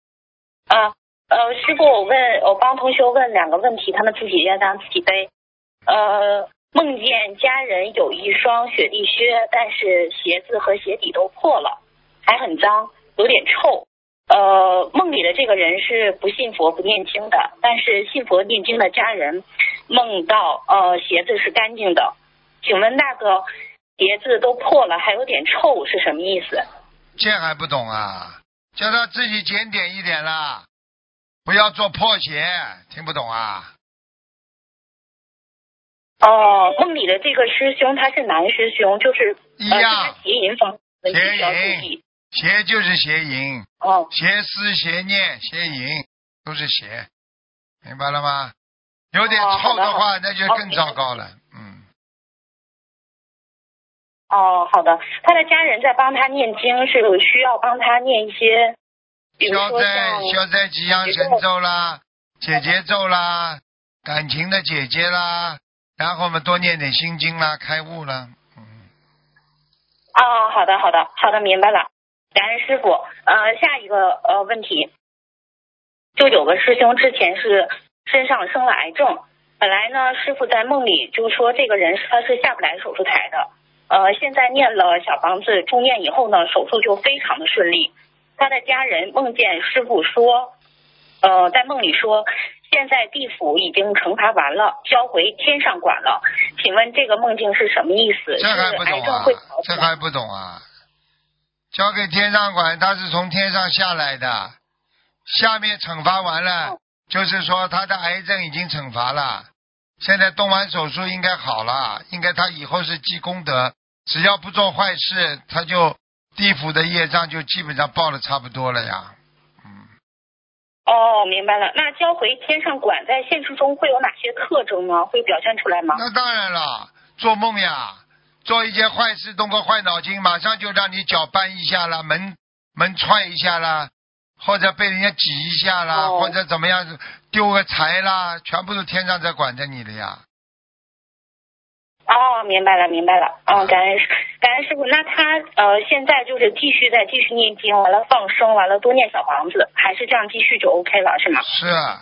师父，我帮同学问2个问题，他们自己要当自己背。梦见家人有一双雪地靴，但是鞋子和鞋底都破了，还很脏，有点臭。梦里的这个人是不信佛不念经的，但是信佛念经的家人梦到鞋子是干净的，请问那个鞋子都破了还有点臭是什么意思？ 这还不懂啊？叫他自己检点一点啦，不要做破鞋，听不懂啊？ 梦里的这个师兄他是男师兄，就是一样邪淫方面邪淫，邪就是邪淫，邪思邪念邪淫都是邪，明白了吗？有点臭的话，那就更糟糕了。 好的。他的家人在帮他念经，是需要帮他念一些，比如说消灾吉祥神咒啦、解结咒啦、感情的姐姐啦，然后我们多念点心经啦，开悟啦。 好的，明白了。感恩师傅。下一个问题，就有个师兄之前是身上生了癌症，本来呢师傅在梦里就说这个人他是下不来手术台的。现在念了小房子助念以后呢，手术就非常的顺利。他的家人梦见师傅说，在梦里说，现在地府已经惩罚完了，交回天上管了。请问这个梦境是什么意思？ 这还不懂啊？这还不懂啊？交给天上管，他是从天上下来的，下面惩罚完了，就是说他的癌症已经惩罚了。现在动完手术应该好了，应该他以后是积功德，只要不做坏事，他就地府的业障就基本上报的差不多了呀。 明白了。那交回天上管在现实中会有哪些特征呢？会表现出来吗？ 那当然了，做梦呀，做一件坏事动个坏脑筋，马上就让你脚绊一下啦，门踹一下啦，或者被人家挤一下啦，或者怎么样丢个财啦，全部都天上在管着你的呀。 明白了。感恩师傅。那他现在就是继续念经，完了放生，完了多念小房子，还是这样继续就 OK 了，是吗？ 是啊。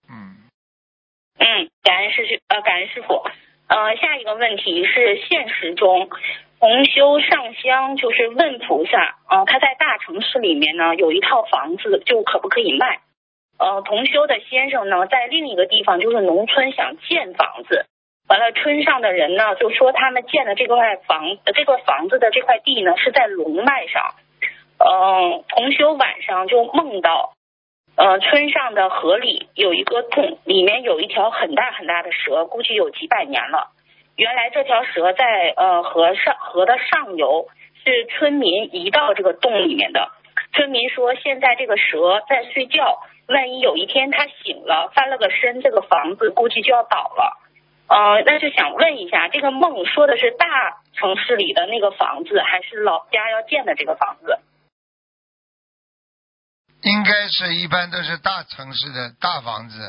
感恩师傅。下一个问题是现实中同修上香就是问菩萨，他在大城市里面呢有一套房子，就可不可以卖？同修的先生呢在另一个地方就是农村想建房子，完了村上的人呢就说他们建的这个房子的这块地呢是在龙脉上。同修晚上就梦到村上的河里有一个洞，里面有一条很大很大的蛇，估计有几百年了。原来这条蛇在河的上游，是村民移到这个洞里面的。村民说现在这个蛇在睡觉，万一有一天它醒了翻了个身，这个房子估计就要倒了。那就想问一下，这个梦说的是大城市里的那个房子，还是老家要建的这个房子？ 应该是一般都是大城市的大房子。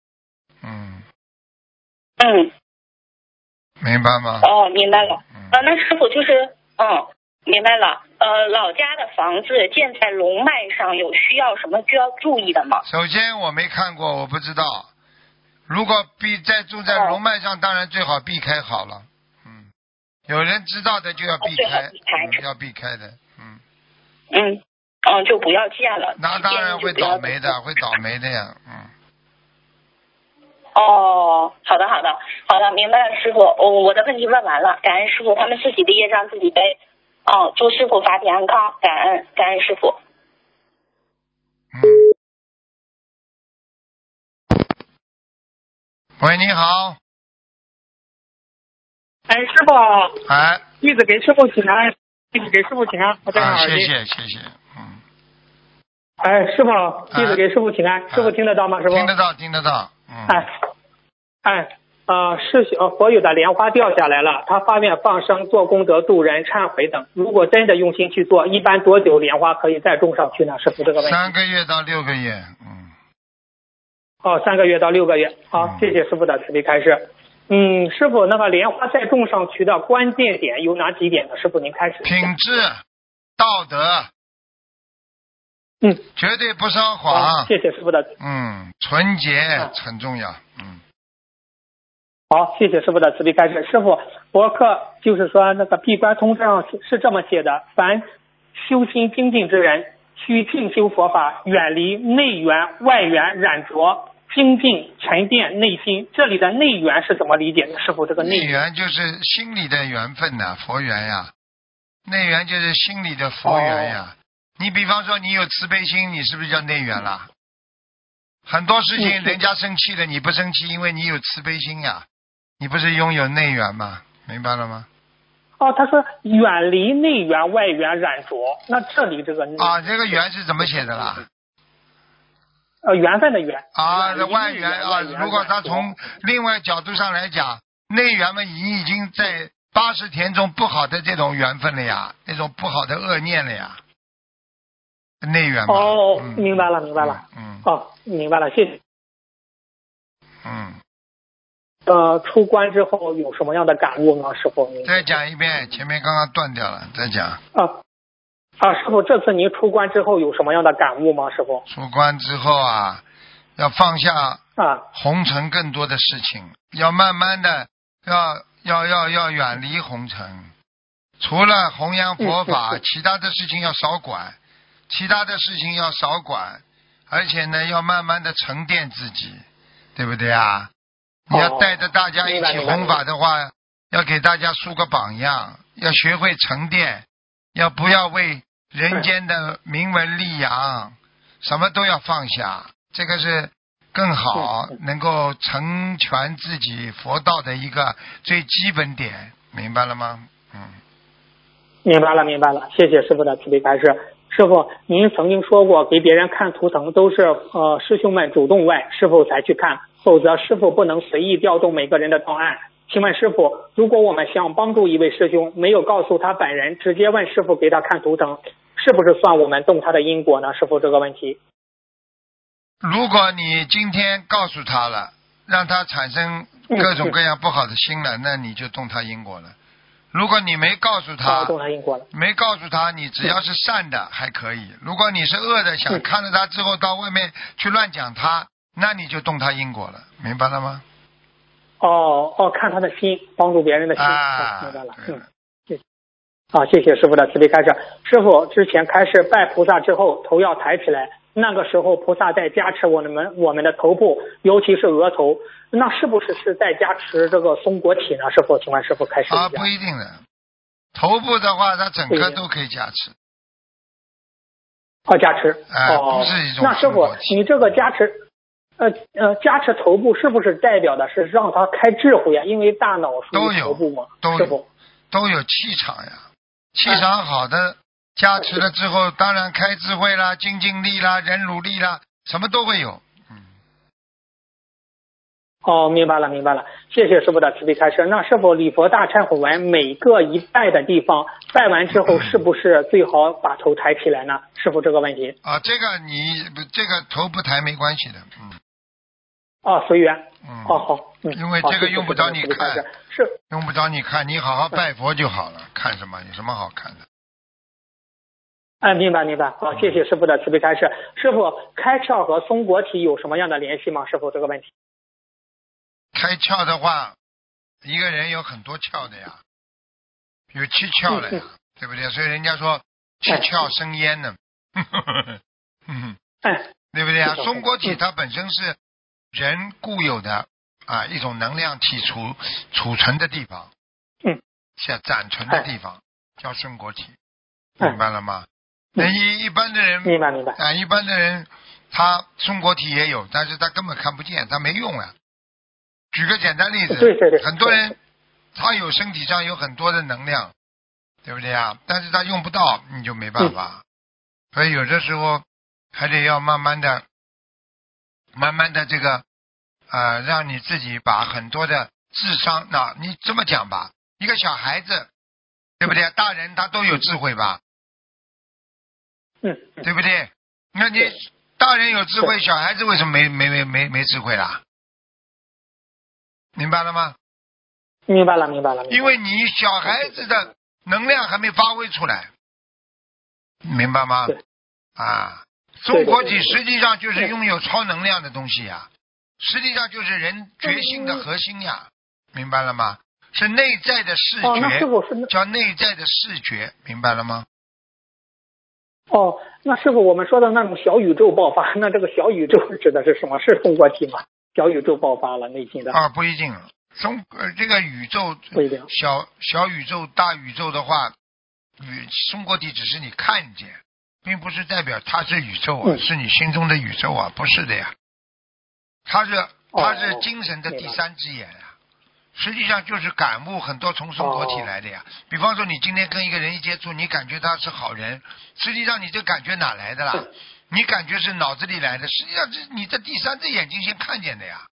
明白吗？ 明白了。那师傅就是明白了。老家的房子建在龙脉上，有需要什么需要注意的吗？ 首先我没看过，我不知道。如果住在龙脉上，当然最好避开好了。有人知道的就要避开，要避开的。 就不要建了。 那当然会倒霉的，呀。 好的，明白了，师傅。我的问题问完了，感恩师傅，他们自己的业障自己背。祝师傅法体安康，感恩师傅。 喂，你好。 师傅。弟子给师傅请安，我戴上耳机。 谢谢。 师傅，弟子给师傅请安，师傅听得到吗？师傅。 听得到。 佛友的莲花掉下来了，他发愿放生、做功德、度人、忏悔等。如果真的用心去做，一般多久莲花可以再种上去呢？师傅，这个问题。 3个月到6个月。 3个月到6个月。好，谢谢师傅的慈悲开示。 师傅，那个莲花再种上去的关键点有哪几点呢？师傅您开始。 品质、道德，绝对不撒谎。 谢谢师傅的。 纯洁很重要。 好，谢谢师傅的慈悲开示。师傅，博客就是说那个闭关通上是这么写的：凡修心精进之人，需静修佛法，远离内缘外缘染着，精进沉淀内心。这里的内缘是怎么理解的？师傅，这个内缘就是心里的缘分呐，佛缘呀。内缘就是心里的佛缘呀。你比方说你有慈悲心，你是不是叫内缘啦？很多事情人家生气了，你不生气，因为你有慈悲心呀。你不是拥有内缘吗？明白了吗？ 他说远离内缘外缘染着，那这里这个这个缘是怎么写的啦？ 缘分的缘这外缘如果他从另外角度上来讲，内缘嘛已经在80田中不好的这种缘分了呀，那种不好的恶念了呀，内缘嘛。 明白了。明白了，谢谢。出关之后有什么样的感悟呢？师傅， 再讲一遍，前面刚刚断掉了，再讲。 师傅，这次您出关之后有什么样的感悟吗？师傅， 出关之后要放下红尘更多的事情，要慢慢的要远离红尘，除了弘扬佛法，其他的事情要少管，而且呢要慢慢的沉淀自己，对不对啊？你要带着大家一起弘法的话，要给大家树个榜样，要学会沉淀，不要为人间的名闻利养，什么都要放下，这个是更好能够成全自己佛道的一个最基本点，明白了吗？ 明白了，谢谢师傅的慈悲开示。师傅，您曾经说过，给别人看图腾都是师兄们主动问，师傅才去看，否则师傅不能随意调动每个人的档案。请问师傅，如果我们想帮助一位师兄，没有告诉他本人，直接问师傅给他看图腾，是不是算我们动他的因果呢？师傅，这个问题。 如果你今天告诉他了，让他产生各种各样不好的心了，那你就动他因果了。如果你没告诉他，你只要是善的还可以。如果你是恶的，想看了他之后到外面去乱讲他，那你就动他因果了，明白了吗？ 看他的心，帮助别人的心，明白了。谢谢师傅的慈悲开示。师傅之前开示拜菩萨之后，头要抬起来，那个时候菩萨在加持我们的头部，尤其是额头，那是不是在加持这个松果体呢？师傅，请问师傅开示一下。 不一定的，头部的话，它整个都可以加持。 加持。 不是一种。 那师傅，你这个加持，加持头部是不是代表的是让他开智慧啊？因为大脑属于头部嘛， 都有气场呀，气场好的加持了之后，当然开智慧啦、精进力啦、忍辱力啦，什么都会有。 明白了，谢谢师傅的慈悲开示。那师傅礼佛大忏悔文每个一拜的地方，拜完之后是不是最好把头抬起来呢？师傅这个问题。 这个这个头不抬没关系的。 随缘。好。 因为这个用不着你看， 是用不着你看，你好好拜佛就好了，看什么？有什么好看的？ 明白。好，谢谢师傅的慈悲开示。师傅，开窍和松果体有什么样的联系吗？师傅这个问题。 开窍的话，一个人有很多窍的呀，有7窍了呀，对不对？所以人家说7窍生烟呢，对不对啊？松果体它本身是人固有的一种能量体储存的地方，像暂存的地方叫松果体，明白了吗？那一般的人明白一般的人他松果体也有，但是他根本看不见，他没用啊。举个简单例子， 对， 很多人他有身体上有很多的能量，对不对啊？但是他用不到，你就没办法。所以有的时候还得要慢慢的这个让你自己把很多的智商，你这么讲吧，一个小孩子，对不对？大人他都有智慧吧，对不对？那你大人有智慧，小孩子为什么没智慧啦？明白了吗？ 明白了。 因为你小孩子的能量还没发挥出来，明白吗？ 对。 松果体实际上就是拥有超能量的东西呀，实际上就是人觉性的核心呀，明白了吗？是内在的视觉，叫内在的视觉，明白了吗？ 那师傅，我们说的那种小宇宙爆发，那这个小宇宙指的是什么？是松果体吗？小宇宙爆发了，内心的不一定。这个宇宙不一定， 小宇宙、大宇宙的话，松果体只是你看见，并不是代表它是宇宙啊，是你心中的宇宙啊，不是的呀。它是精神的第三只眼啊，实际上就是感悟很多从松果体来的呀。比方说你今天跟一个人一接触，你感觉他是好人，实际上你这感觉哪来的啦？你感觉是脑子里来的，实际上是你的第三只眼睛先看见的呀。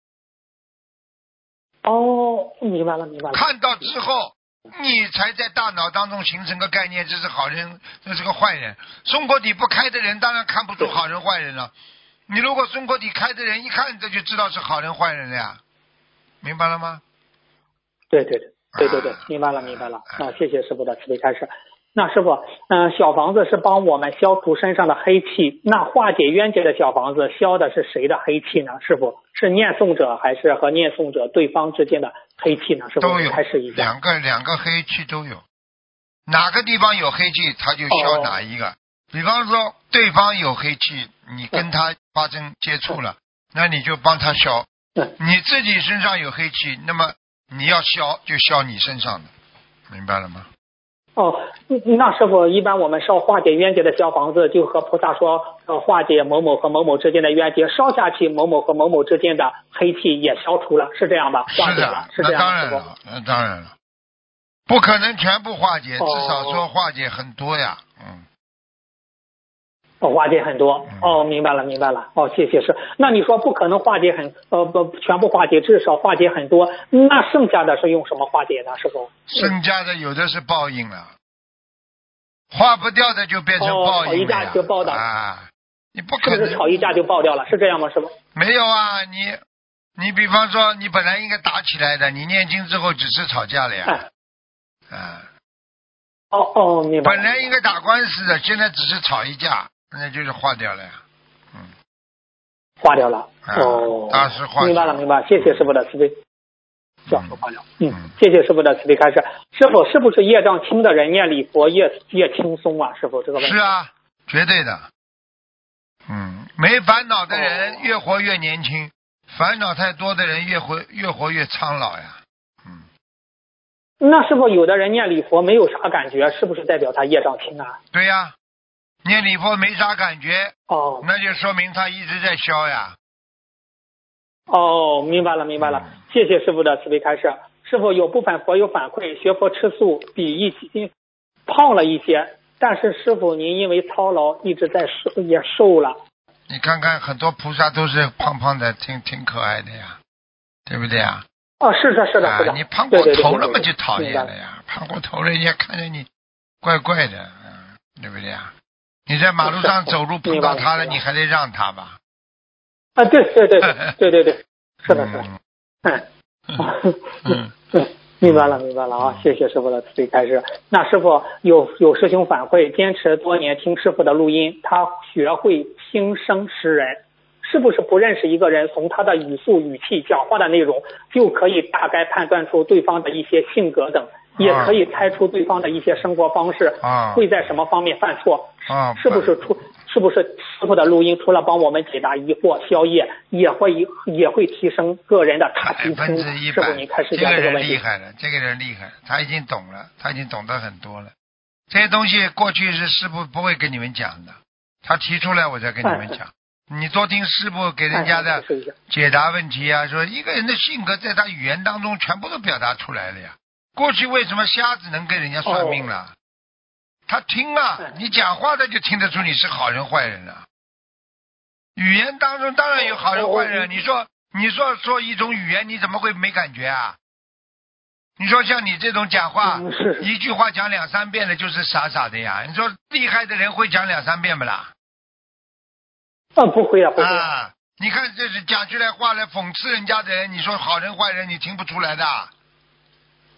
明白了。 看到之后，你才在大脑当中形成个概念，这是好人，这是个坏人。松果体不开的人当然看不出好人坏人了。你如果松果体开的人一看这就知道是好人坏人了呀，明白了吗？ 对，明白了。谢谢师傅的慈悲开示。那师傅，小房子是帮我们消除身上的黑气，那化解冤结的小房子消的是谁的黑气呢？师傅，是念诵者还是和念诵者对方之间的黑气呢？师傅， 都有， 开示一下。 两个黑气都有，哪个地方有黑气他就消哪一个。比方说对方有黑气，你跟他发生接触了，那你就帮他消。你自己身上有黑气，那么你要消就消你身上的，明白了吗？ 那师傅，一般我们烧化解冤结的小房子，就和菩萨说，化解某某和某某之间的冤结，烧下去某某和某某之间的黑气也消除了，是这样吧？ 是的， 是这样。 那当然了，不可能全部化解，至少说化解很多呀。 化解很多。明白了。谢谢师。那你说不可能化解全部化解，至少化解很多，那剩下的是用什么化解呢？师傅？ 剩下的有的是报应了，化不掉的就变成报应了。 吵一架就爆的你不可能是吵一架就爆掉了，是这样吗？师傅？ 没有啊，你比方说你本来应该打起来的，你念经之后只是吵架了呀。 明白。 本来应该打官司的，现在只是吵一架，那就是化掉了呀。 化掉了。 大师化掉了。 明白了。谢谢师傅的慈悲。化掉。谢谢师傅的慈悲开示。师傅，是不是业障轻的人念礼佛越轻松啊？师傅，这个问题。 是啊，绝对的。没烦恼的人越活越年轻，烦恼太多的人越活越苍老呀。 那师傅，有的人念礼佛没有啥感觉，是不是代表他业障轻啊？ 对呀，念礼佛没啥感觉，那就说明他一直在消呀。 明白了。谢谢师傅的慈悲开示。师傅，有部分佛友反馈学佛吃素比一起胖了一些，但是师傅您因为操劳一直在也瘦了。 你看看很多菩萨都是胖胖的，挺可爱的呀，对不对啊？ 是的。 你胖过头了嘛就讨厌了呀，胖过头了人家看着你怪怪的，对不对啊？你在马路上走路碰到他了，你还得让他吧？ 对，是的。明白了啊！谢谢师傅的慈悲开示。那师傅有师兄反馈，坚持多年听师傅的录音，他学会心生识人，是不是不认识一个人，从他的语速、语气、讲话的内容，就可以大概判断出对方的一些性格等，也可以猜出对方的一些生活方式，会在什么方面犯错？是不是师傅的录音除了帮我们解答疑惑、消业，也会提升个人的察觉分之师傅，您开始讲这个问题。 这个人厉害了，他已经懂了，他已经懂得很多了。这些东西过去是师傅不会跟你们讲的，他提出来我再跟你们讲。你多听师傅给人家的解答问题啊，说一个人的性格在他语言当中全部都表达出来了呀。过去为什么瞎子能跟人家算命了？他听啊，你讲话他就听得出你是好人坏人了。语言当中当然有好人坏人，你说一种语言你怎么会没感觉啊？你说像你这种讲话一句话讲2、3遍的就是傻傻的呀，你说厉害的人会讲2、3遍不啦？ 不会啊。 你看这是讲出来话来讽刺人家的人，你说好人坏人你听不出来的。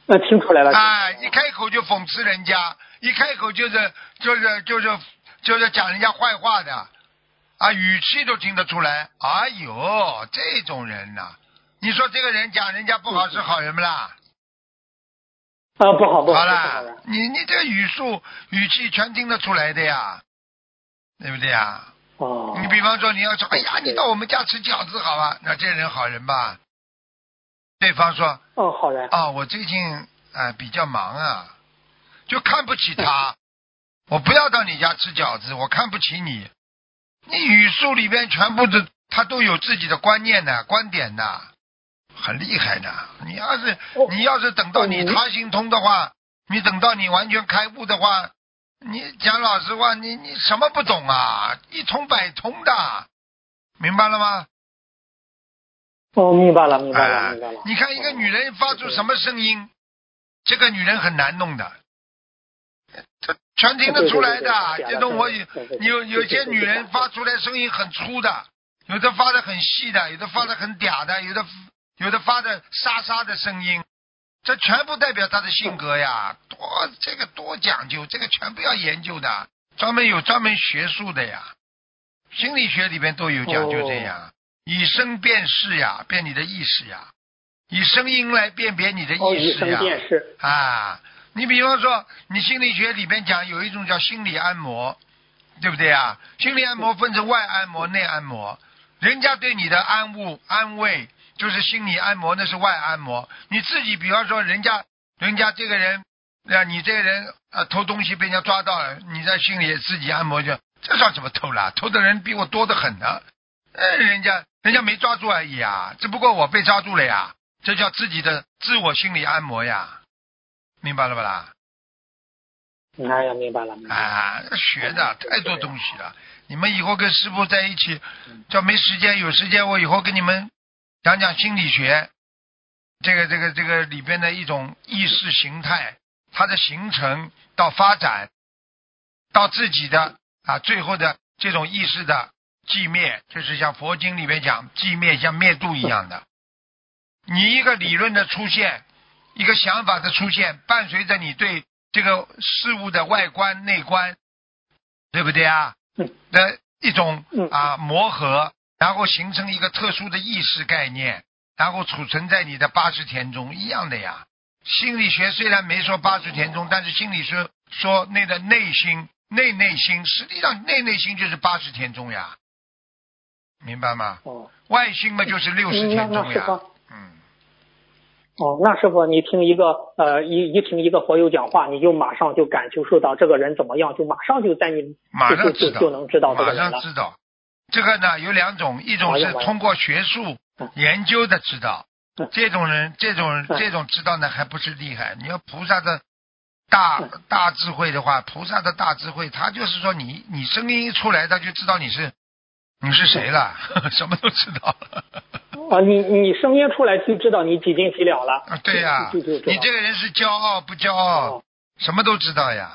那听出来了。 一开口就讽刺人家，一开口就是讲人家坏话的，语气都听得出来。哎呦，这种人呐，你说这个人讲人家不好是好人不啦？ 不好。 好了，你这个语气全听得出来的呀，对不对呀？你比方说你要说，哎呀，你到我们家吃饺子好吧？那这人好人吧？对方说， 好人。 我最近比较忙啊，就看不起他。我不要到你家吃饺子，我看不起你。你语速里边全部的他都有自己的观念的观点的，很厉害的。你要是等到你他心通的话，你等到你完全开悟的话，你讲老实话，你什么不懂啊？一通百通的，明白了吗？ 明白了。 你看一个女人发出什么声音，这个女人很难弄的，这全听得出来的。这种有些女人发出来声音很粗的，有的发的很细的，有的发的很嗲的，有的发的沙沙的声音，这全部代表她的性格呀。多讲究，这个全部要研究的，专门学术的呀，心理学里边都有讲究这样。以声辨识呀，辨你的意识呀，以声音来辨别你的意识呀。你比方说，你心理学里边讲有一种叫心理按摩，对不对啊？心理按摩分成外按摩、内按摩。人家对你的安慰就是心理按摩，那是外按摩。你自己比方说，人家这个人，你这个人偷东西被人家抓到了，你在心里自己按摩就，这算怎么偷了？偷的人比我多得很呢。人家没抓住而已啊，只不过我被抓住了呀，这叫自己的自我心理按摩呀，明白了吧啦？ 明白了。 学的太多东西了。你们以后跟师父在一起，叫没时间，有时间我以后跟你们讲心理学，这个里边的一种意识形态，它的形成到发展，到自己的最后的这种意识的寂灭，就是像佛经里面讲寂灭像灭度一样的。你一个理论的出现，一个想法的出现，伴随着你对这个事物的外观内观，对不对啊？的一种磨合，然后形成一个特殊的意识概念，然后储存在你的80田中一样的呀。心理学虽然没说80田中，但是心理学说那个内心实际上内心就是80田中呀，明白吗？外心嘛就是60田中呀。 那师傅，你听一个佛友讲话，你就马上就感受到这个人怎么样，就马上就在你马上知道， 就能知道这个人了。 马上知道。这个呢有2种，一种是通过学术研究的知道，这种人这种知道呢还不是厉害。你要菩萨的大智慧的话，菩萨的大智慧，他就是说你声音一出来，他就知道你是谁了，什么都知道了。 你声音出来就知道你几斤几两了。 对呀，你这个人是骄傲不骄傲，什么都知道呀。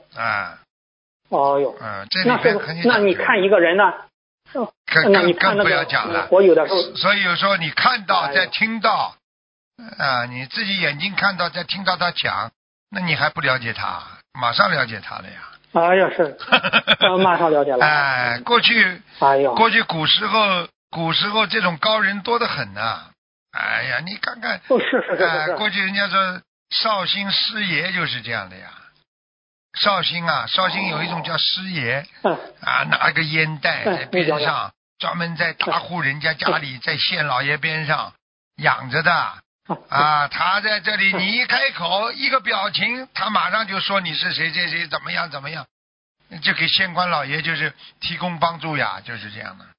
这里边很那你看一个人呢？ 更不要讲了。 我有的时候， 所以有时候你看到再听到你自己眼睛看到再听到他讲，那你还不了解他，马上了解他了呀。 是马上了解了。 过去古时候这种高人多得很呐。你看看， 是过去人家说绍兴师爷就是这样的呀。绍兴有一种叫师爷，拿个烟袋在边上，专门在大户人家家里，在县老爷边上养着的。他在这里，你一开口一个表情，他马上就说你是谁怎么样，就给县官老爷就是提供帮助呀，就是这样的。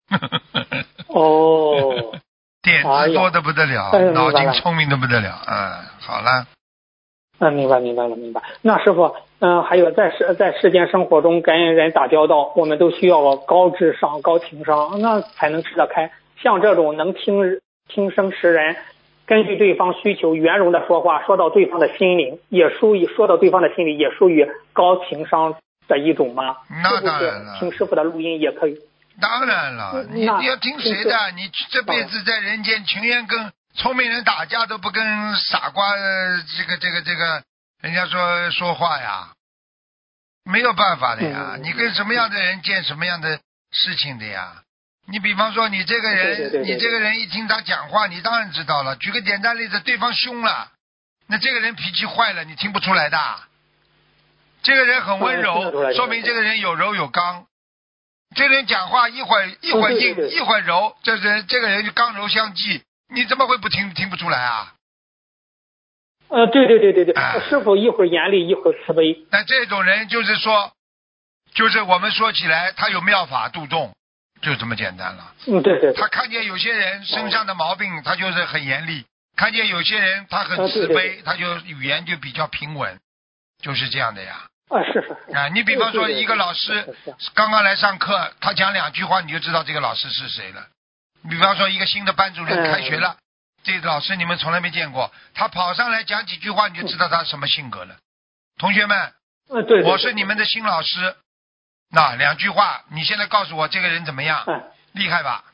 点子多得不得了，脑筋聪明得不得了。好了。 明白。那师傅，还有在世间生活中跟人打交道，我们都需要高智商、高情商，那才能吃得开。像这种能听声识人，根据对方需求圆融的说话，说到对方的心灵，也属于高情商的一种吗？ 那当然了， 听师傅的录音也可以。 当然了，你要听谁的？你这辈子在人间情愿跟聪明人打架都不跟傻瓜这个人家说话呀，没有办法的呀。你跟什么样的人见什么样的事情的呀。你比方说你这个人，你这个人一听他讲话，你当然知道了。举个简单例子，对方凶了，那这个人脾气坏了，你听不出来的。这个人很温柔，说明这个人有柔有刚。这个人讲话一会儿硬一会儿柔，这个人就刚柔相济，你怎么会听不出来啊？ 对，师傅一会儿严厉一会儿慈悲。 那这种人就是说，就是我们说起来他有妙法度众，就这么简单了。 对。 他看见有些人身上的毛病，他就是很严厉；看见有些人他很慈悲，他就语言就比较平稳，就是这样的呀。 是你比方说一个老师刚刚来上课，他讲2句话你就知道这个老师是谁了。比方说一个新的班主任开学了，这个老师你们从来没见过，他跑上来讲几句话你就知道他什么性格了。同学们， 对， 我是你们的新老师，那2句话你现在告诉我这个人怎么样？厉害吧？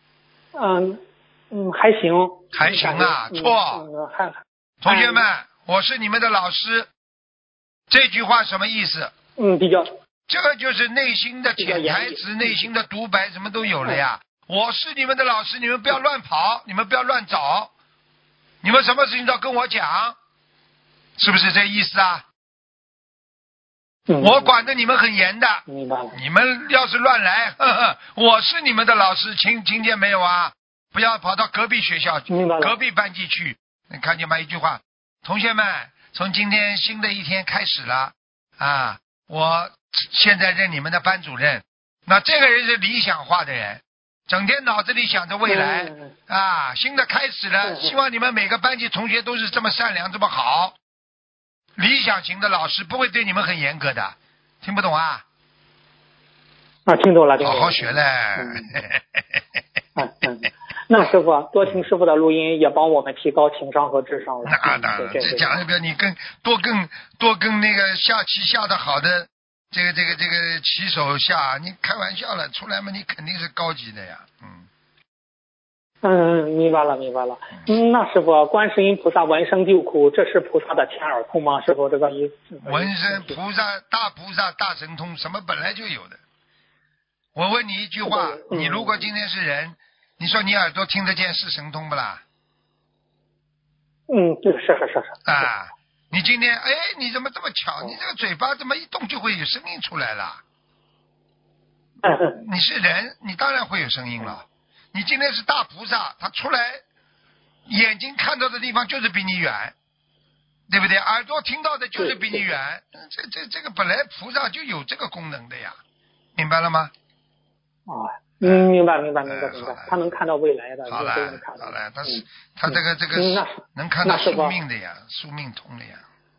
还行。 还行啊？错。同学们，我是你们的老师，这句话什么意思？ 比较。 这个就是内心的潜台词，内心的独白，什么都有了呀。我是你们的老师，你们不要乱跑，你们不要乱找，你们什么事情都要跟我讲，是不是这意思啊？我管的你们很严的， 明白了。 你们要是乱来，我是你们的老师，听见没有啊？不要跑到隔壁学校、隔壁班级去。你看见吗？一句话，同学们，从今天新的一天开始了啊！我现在任你们的班主任。那这个人是理想化的人，整天脑子里想着未来啊！新的开始了，希望你们每个班级同学都是这么善良，这么好。理想型的老师不会对你们很严格的，听不懂啊？ 听懂了。 好好学嘞。 那师傅多听师傅的录音，也帮我们提高情商和智商了。 那当然，这讲一个你多跟那个下棋下得好的这个棋手下，你开玩笑了，出来嘛你肯定是高级的呀。 明白了。那师傅，观世音菩萨闻声救苦，这是菩萨的天耳通吗？师傅，这个意思。 闻声菩萨、大菩萨、大神通，什么本来就有的。我问你一句话，你如果今天是人，你说你耳朵听得见是神通不啦？ 对，是。 啊，你今天你怎么这么巧？你这个嘴巴这么一动就会有声音出来了。你是人，你当然会有声音了。你今天是大菩萨，他出来眼睛看到的地方就是比你远，对不对？耳朵听到的就是比你远。这个本来菩萨就有这个功能的呀，明白了吗？ 明白。他能看到未来的。 好了，他这个能看到宿命的呀，宿命通的呀。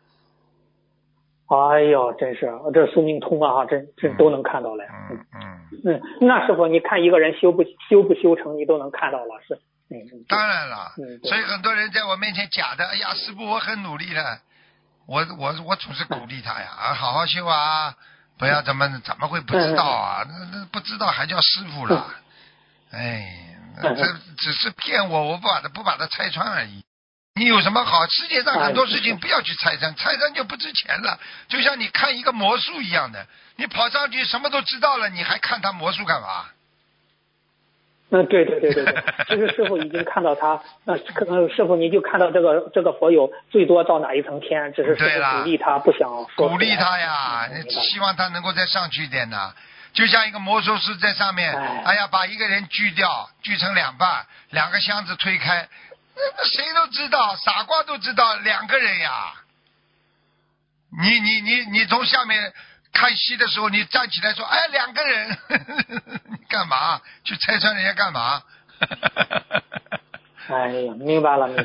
哎呦，真是这宿命通啊，真都能看到了。那师傅，你看一个人修不修成，你都能看到了，是。 当然了，所以很多人在我面前假的，哎呀，师傅我很努力了，我总是鼓励他呀，好好修啊，不要怎么会不知道啊？那不知道还叫师傅了？这只是骗我不把它拆穿而已。你有什么好？世界上很多事情不要去拆穿，拆穿就不值钱了。就像你看一个魔术一样的，你跑上去什么都知道了，你还看他魔术干嘛？ 对。其实师傅已经看到他，可能师傅你就看到这个佛友最多到哪一层天，只是师傅鼓励他，不想说。 鼓励他呀，你希望他能够再上去一点呢。就像一个魔术师在上面，把一个人锯成2半，2个箱子推开。那谁都知道，傻瓜都知道2个人呀。你从下面看戏的时候，你站起来说2个人，你干嘛去拆穿人家干嘛？ 明白了。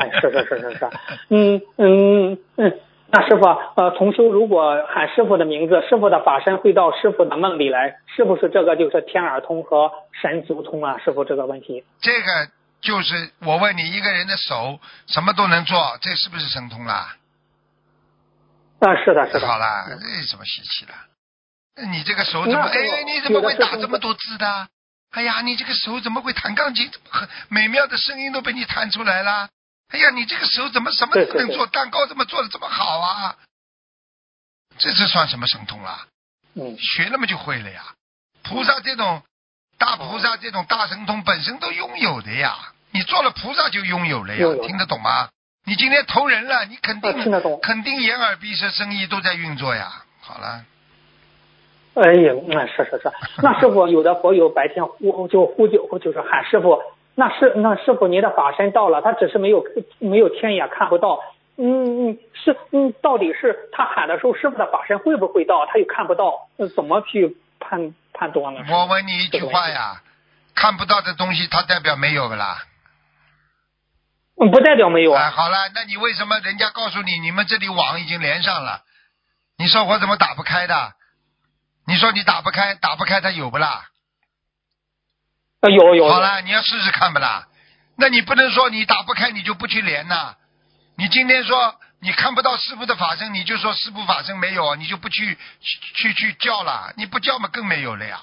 是。那师傅，同修如果喊师傅的名字，师傅的法身会到师傅的梦里来，是不是这个就是天耳通和神足通啊？师傅这个问题。 这个就是我问你，一个人的手什么都能做，这是不是神通啦？ 是的。 好了，这什么稀奇了？你这个手怎么你怎么会打这么多字的？ 哎呀，你这个手怎么会弹钢琴？很美妙的声音都被你弹出来了。哎呀，你这个手怎么什么都能做？蛋糕怎么做的这么好啊？这算什么神通啦？学了嘛就会了呀。菩萨这种大菩萨这种大神通本身都拥有的呀，你做了菩萨就拥有了呀，听得懂吗？你今天投人了，你肯定眼耳鼻舌身意都在运作呀。好了。 哎呀，是，那师傅有的佛友白天呼酒，就是喊师傅，那师傅您的法身到了，他只是没有天眼看不到，到底是他喊的时候师傅的法身会不会到，他又看不到，怎么去判断呢？ 我问你一句话呀，看不到的东西它代表没有的啦？ 不代表没有啊。 好了，那你为什么人家告诉你们这里网已经连上了，你说我怎么打不开的？你说你打不开它有不啦？ 有。 好了，你要试试看不啦？那你不能说你打不开你就不去连呐。你今天说你看不到师父的法身，你就说师父法身没有，你就不去叫了，你不叫嘛更没有了呀。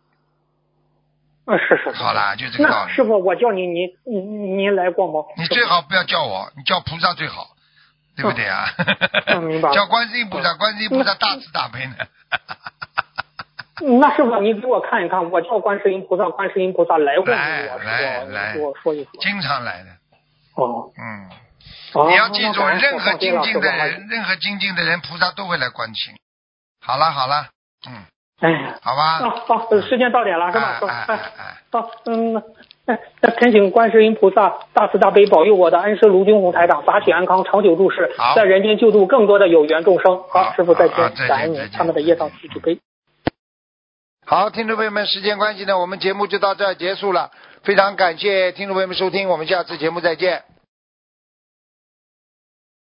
是。 好了，就这个道理。 那师傅，我叫您来过吗？ 你最好不要叫我，你叫菩萨最好，对不对啊？ 明白。 叫观世音菩萨，观世音菩萨大慈大悲呢。 那师傅，你给我看一看，我叫观世音菩萨，观世音菩萨来过来， 我说一说。 经常来的。 你要记住，任何精进的人，菩萨都会来关心。好了，好吧。 好，时间到点了是吧？好，恳请观世音菩萨大慈大悲保佑我的恩师卢军宏台长法体安康，长久住世，在人间救度更多的有缘众生。好，师傅再见，感恩您，他们的业障自己背。 好，听众朋友们，时间关系呢，我们节目就到这儿结束了。非常感谢听众朋友们收听，我们下次节目再见。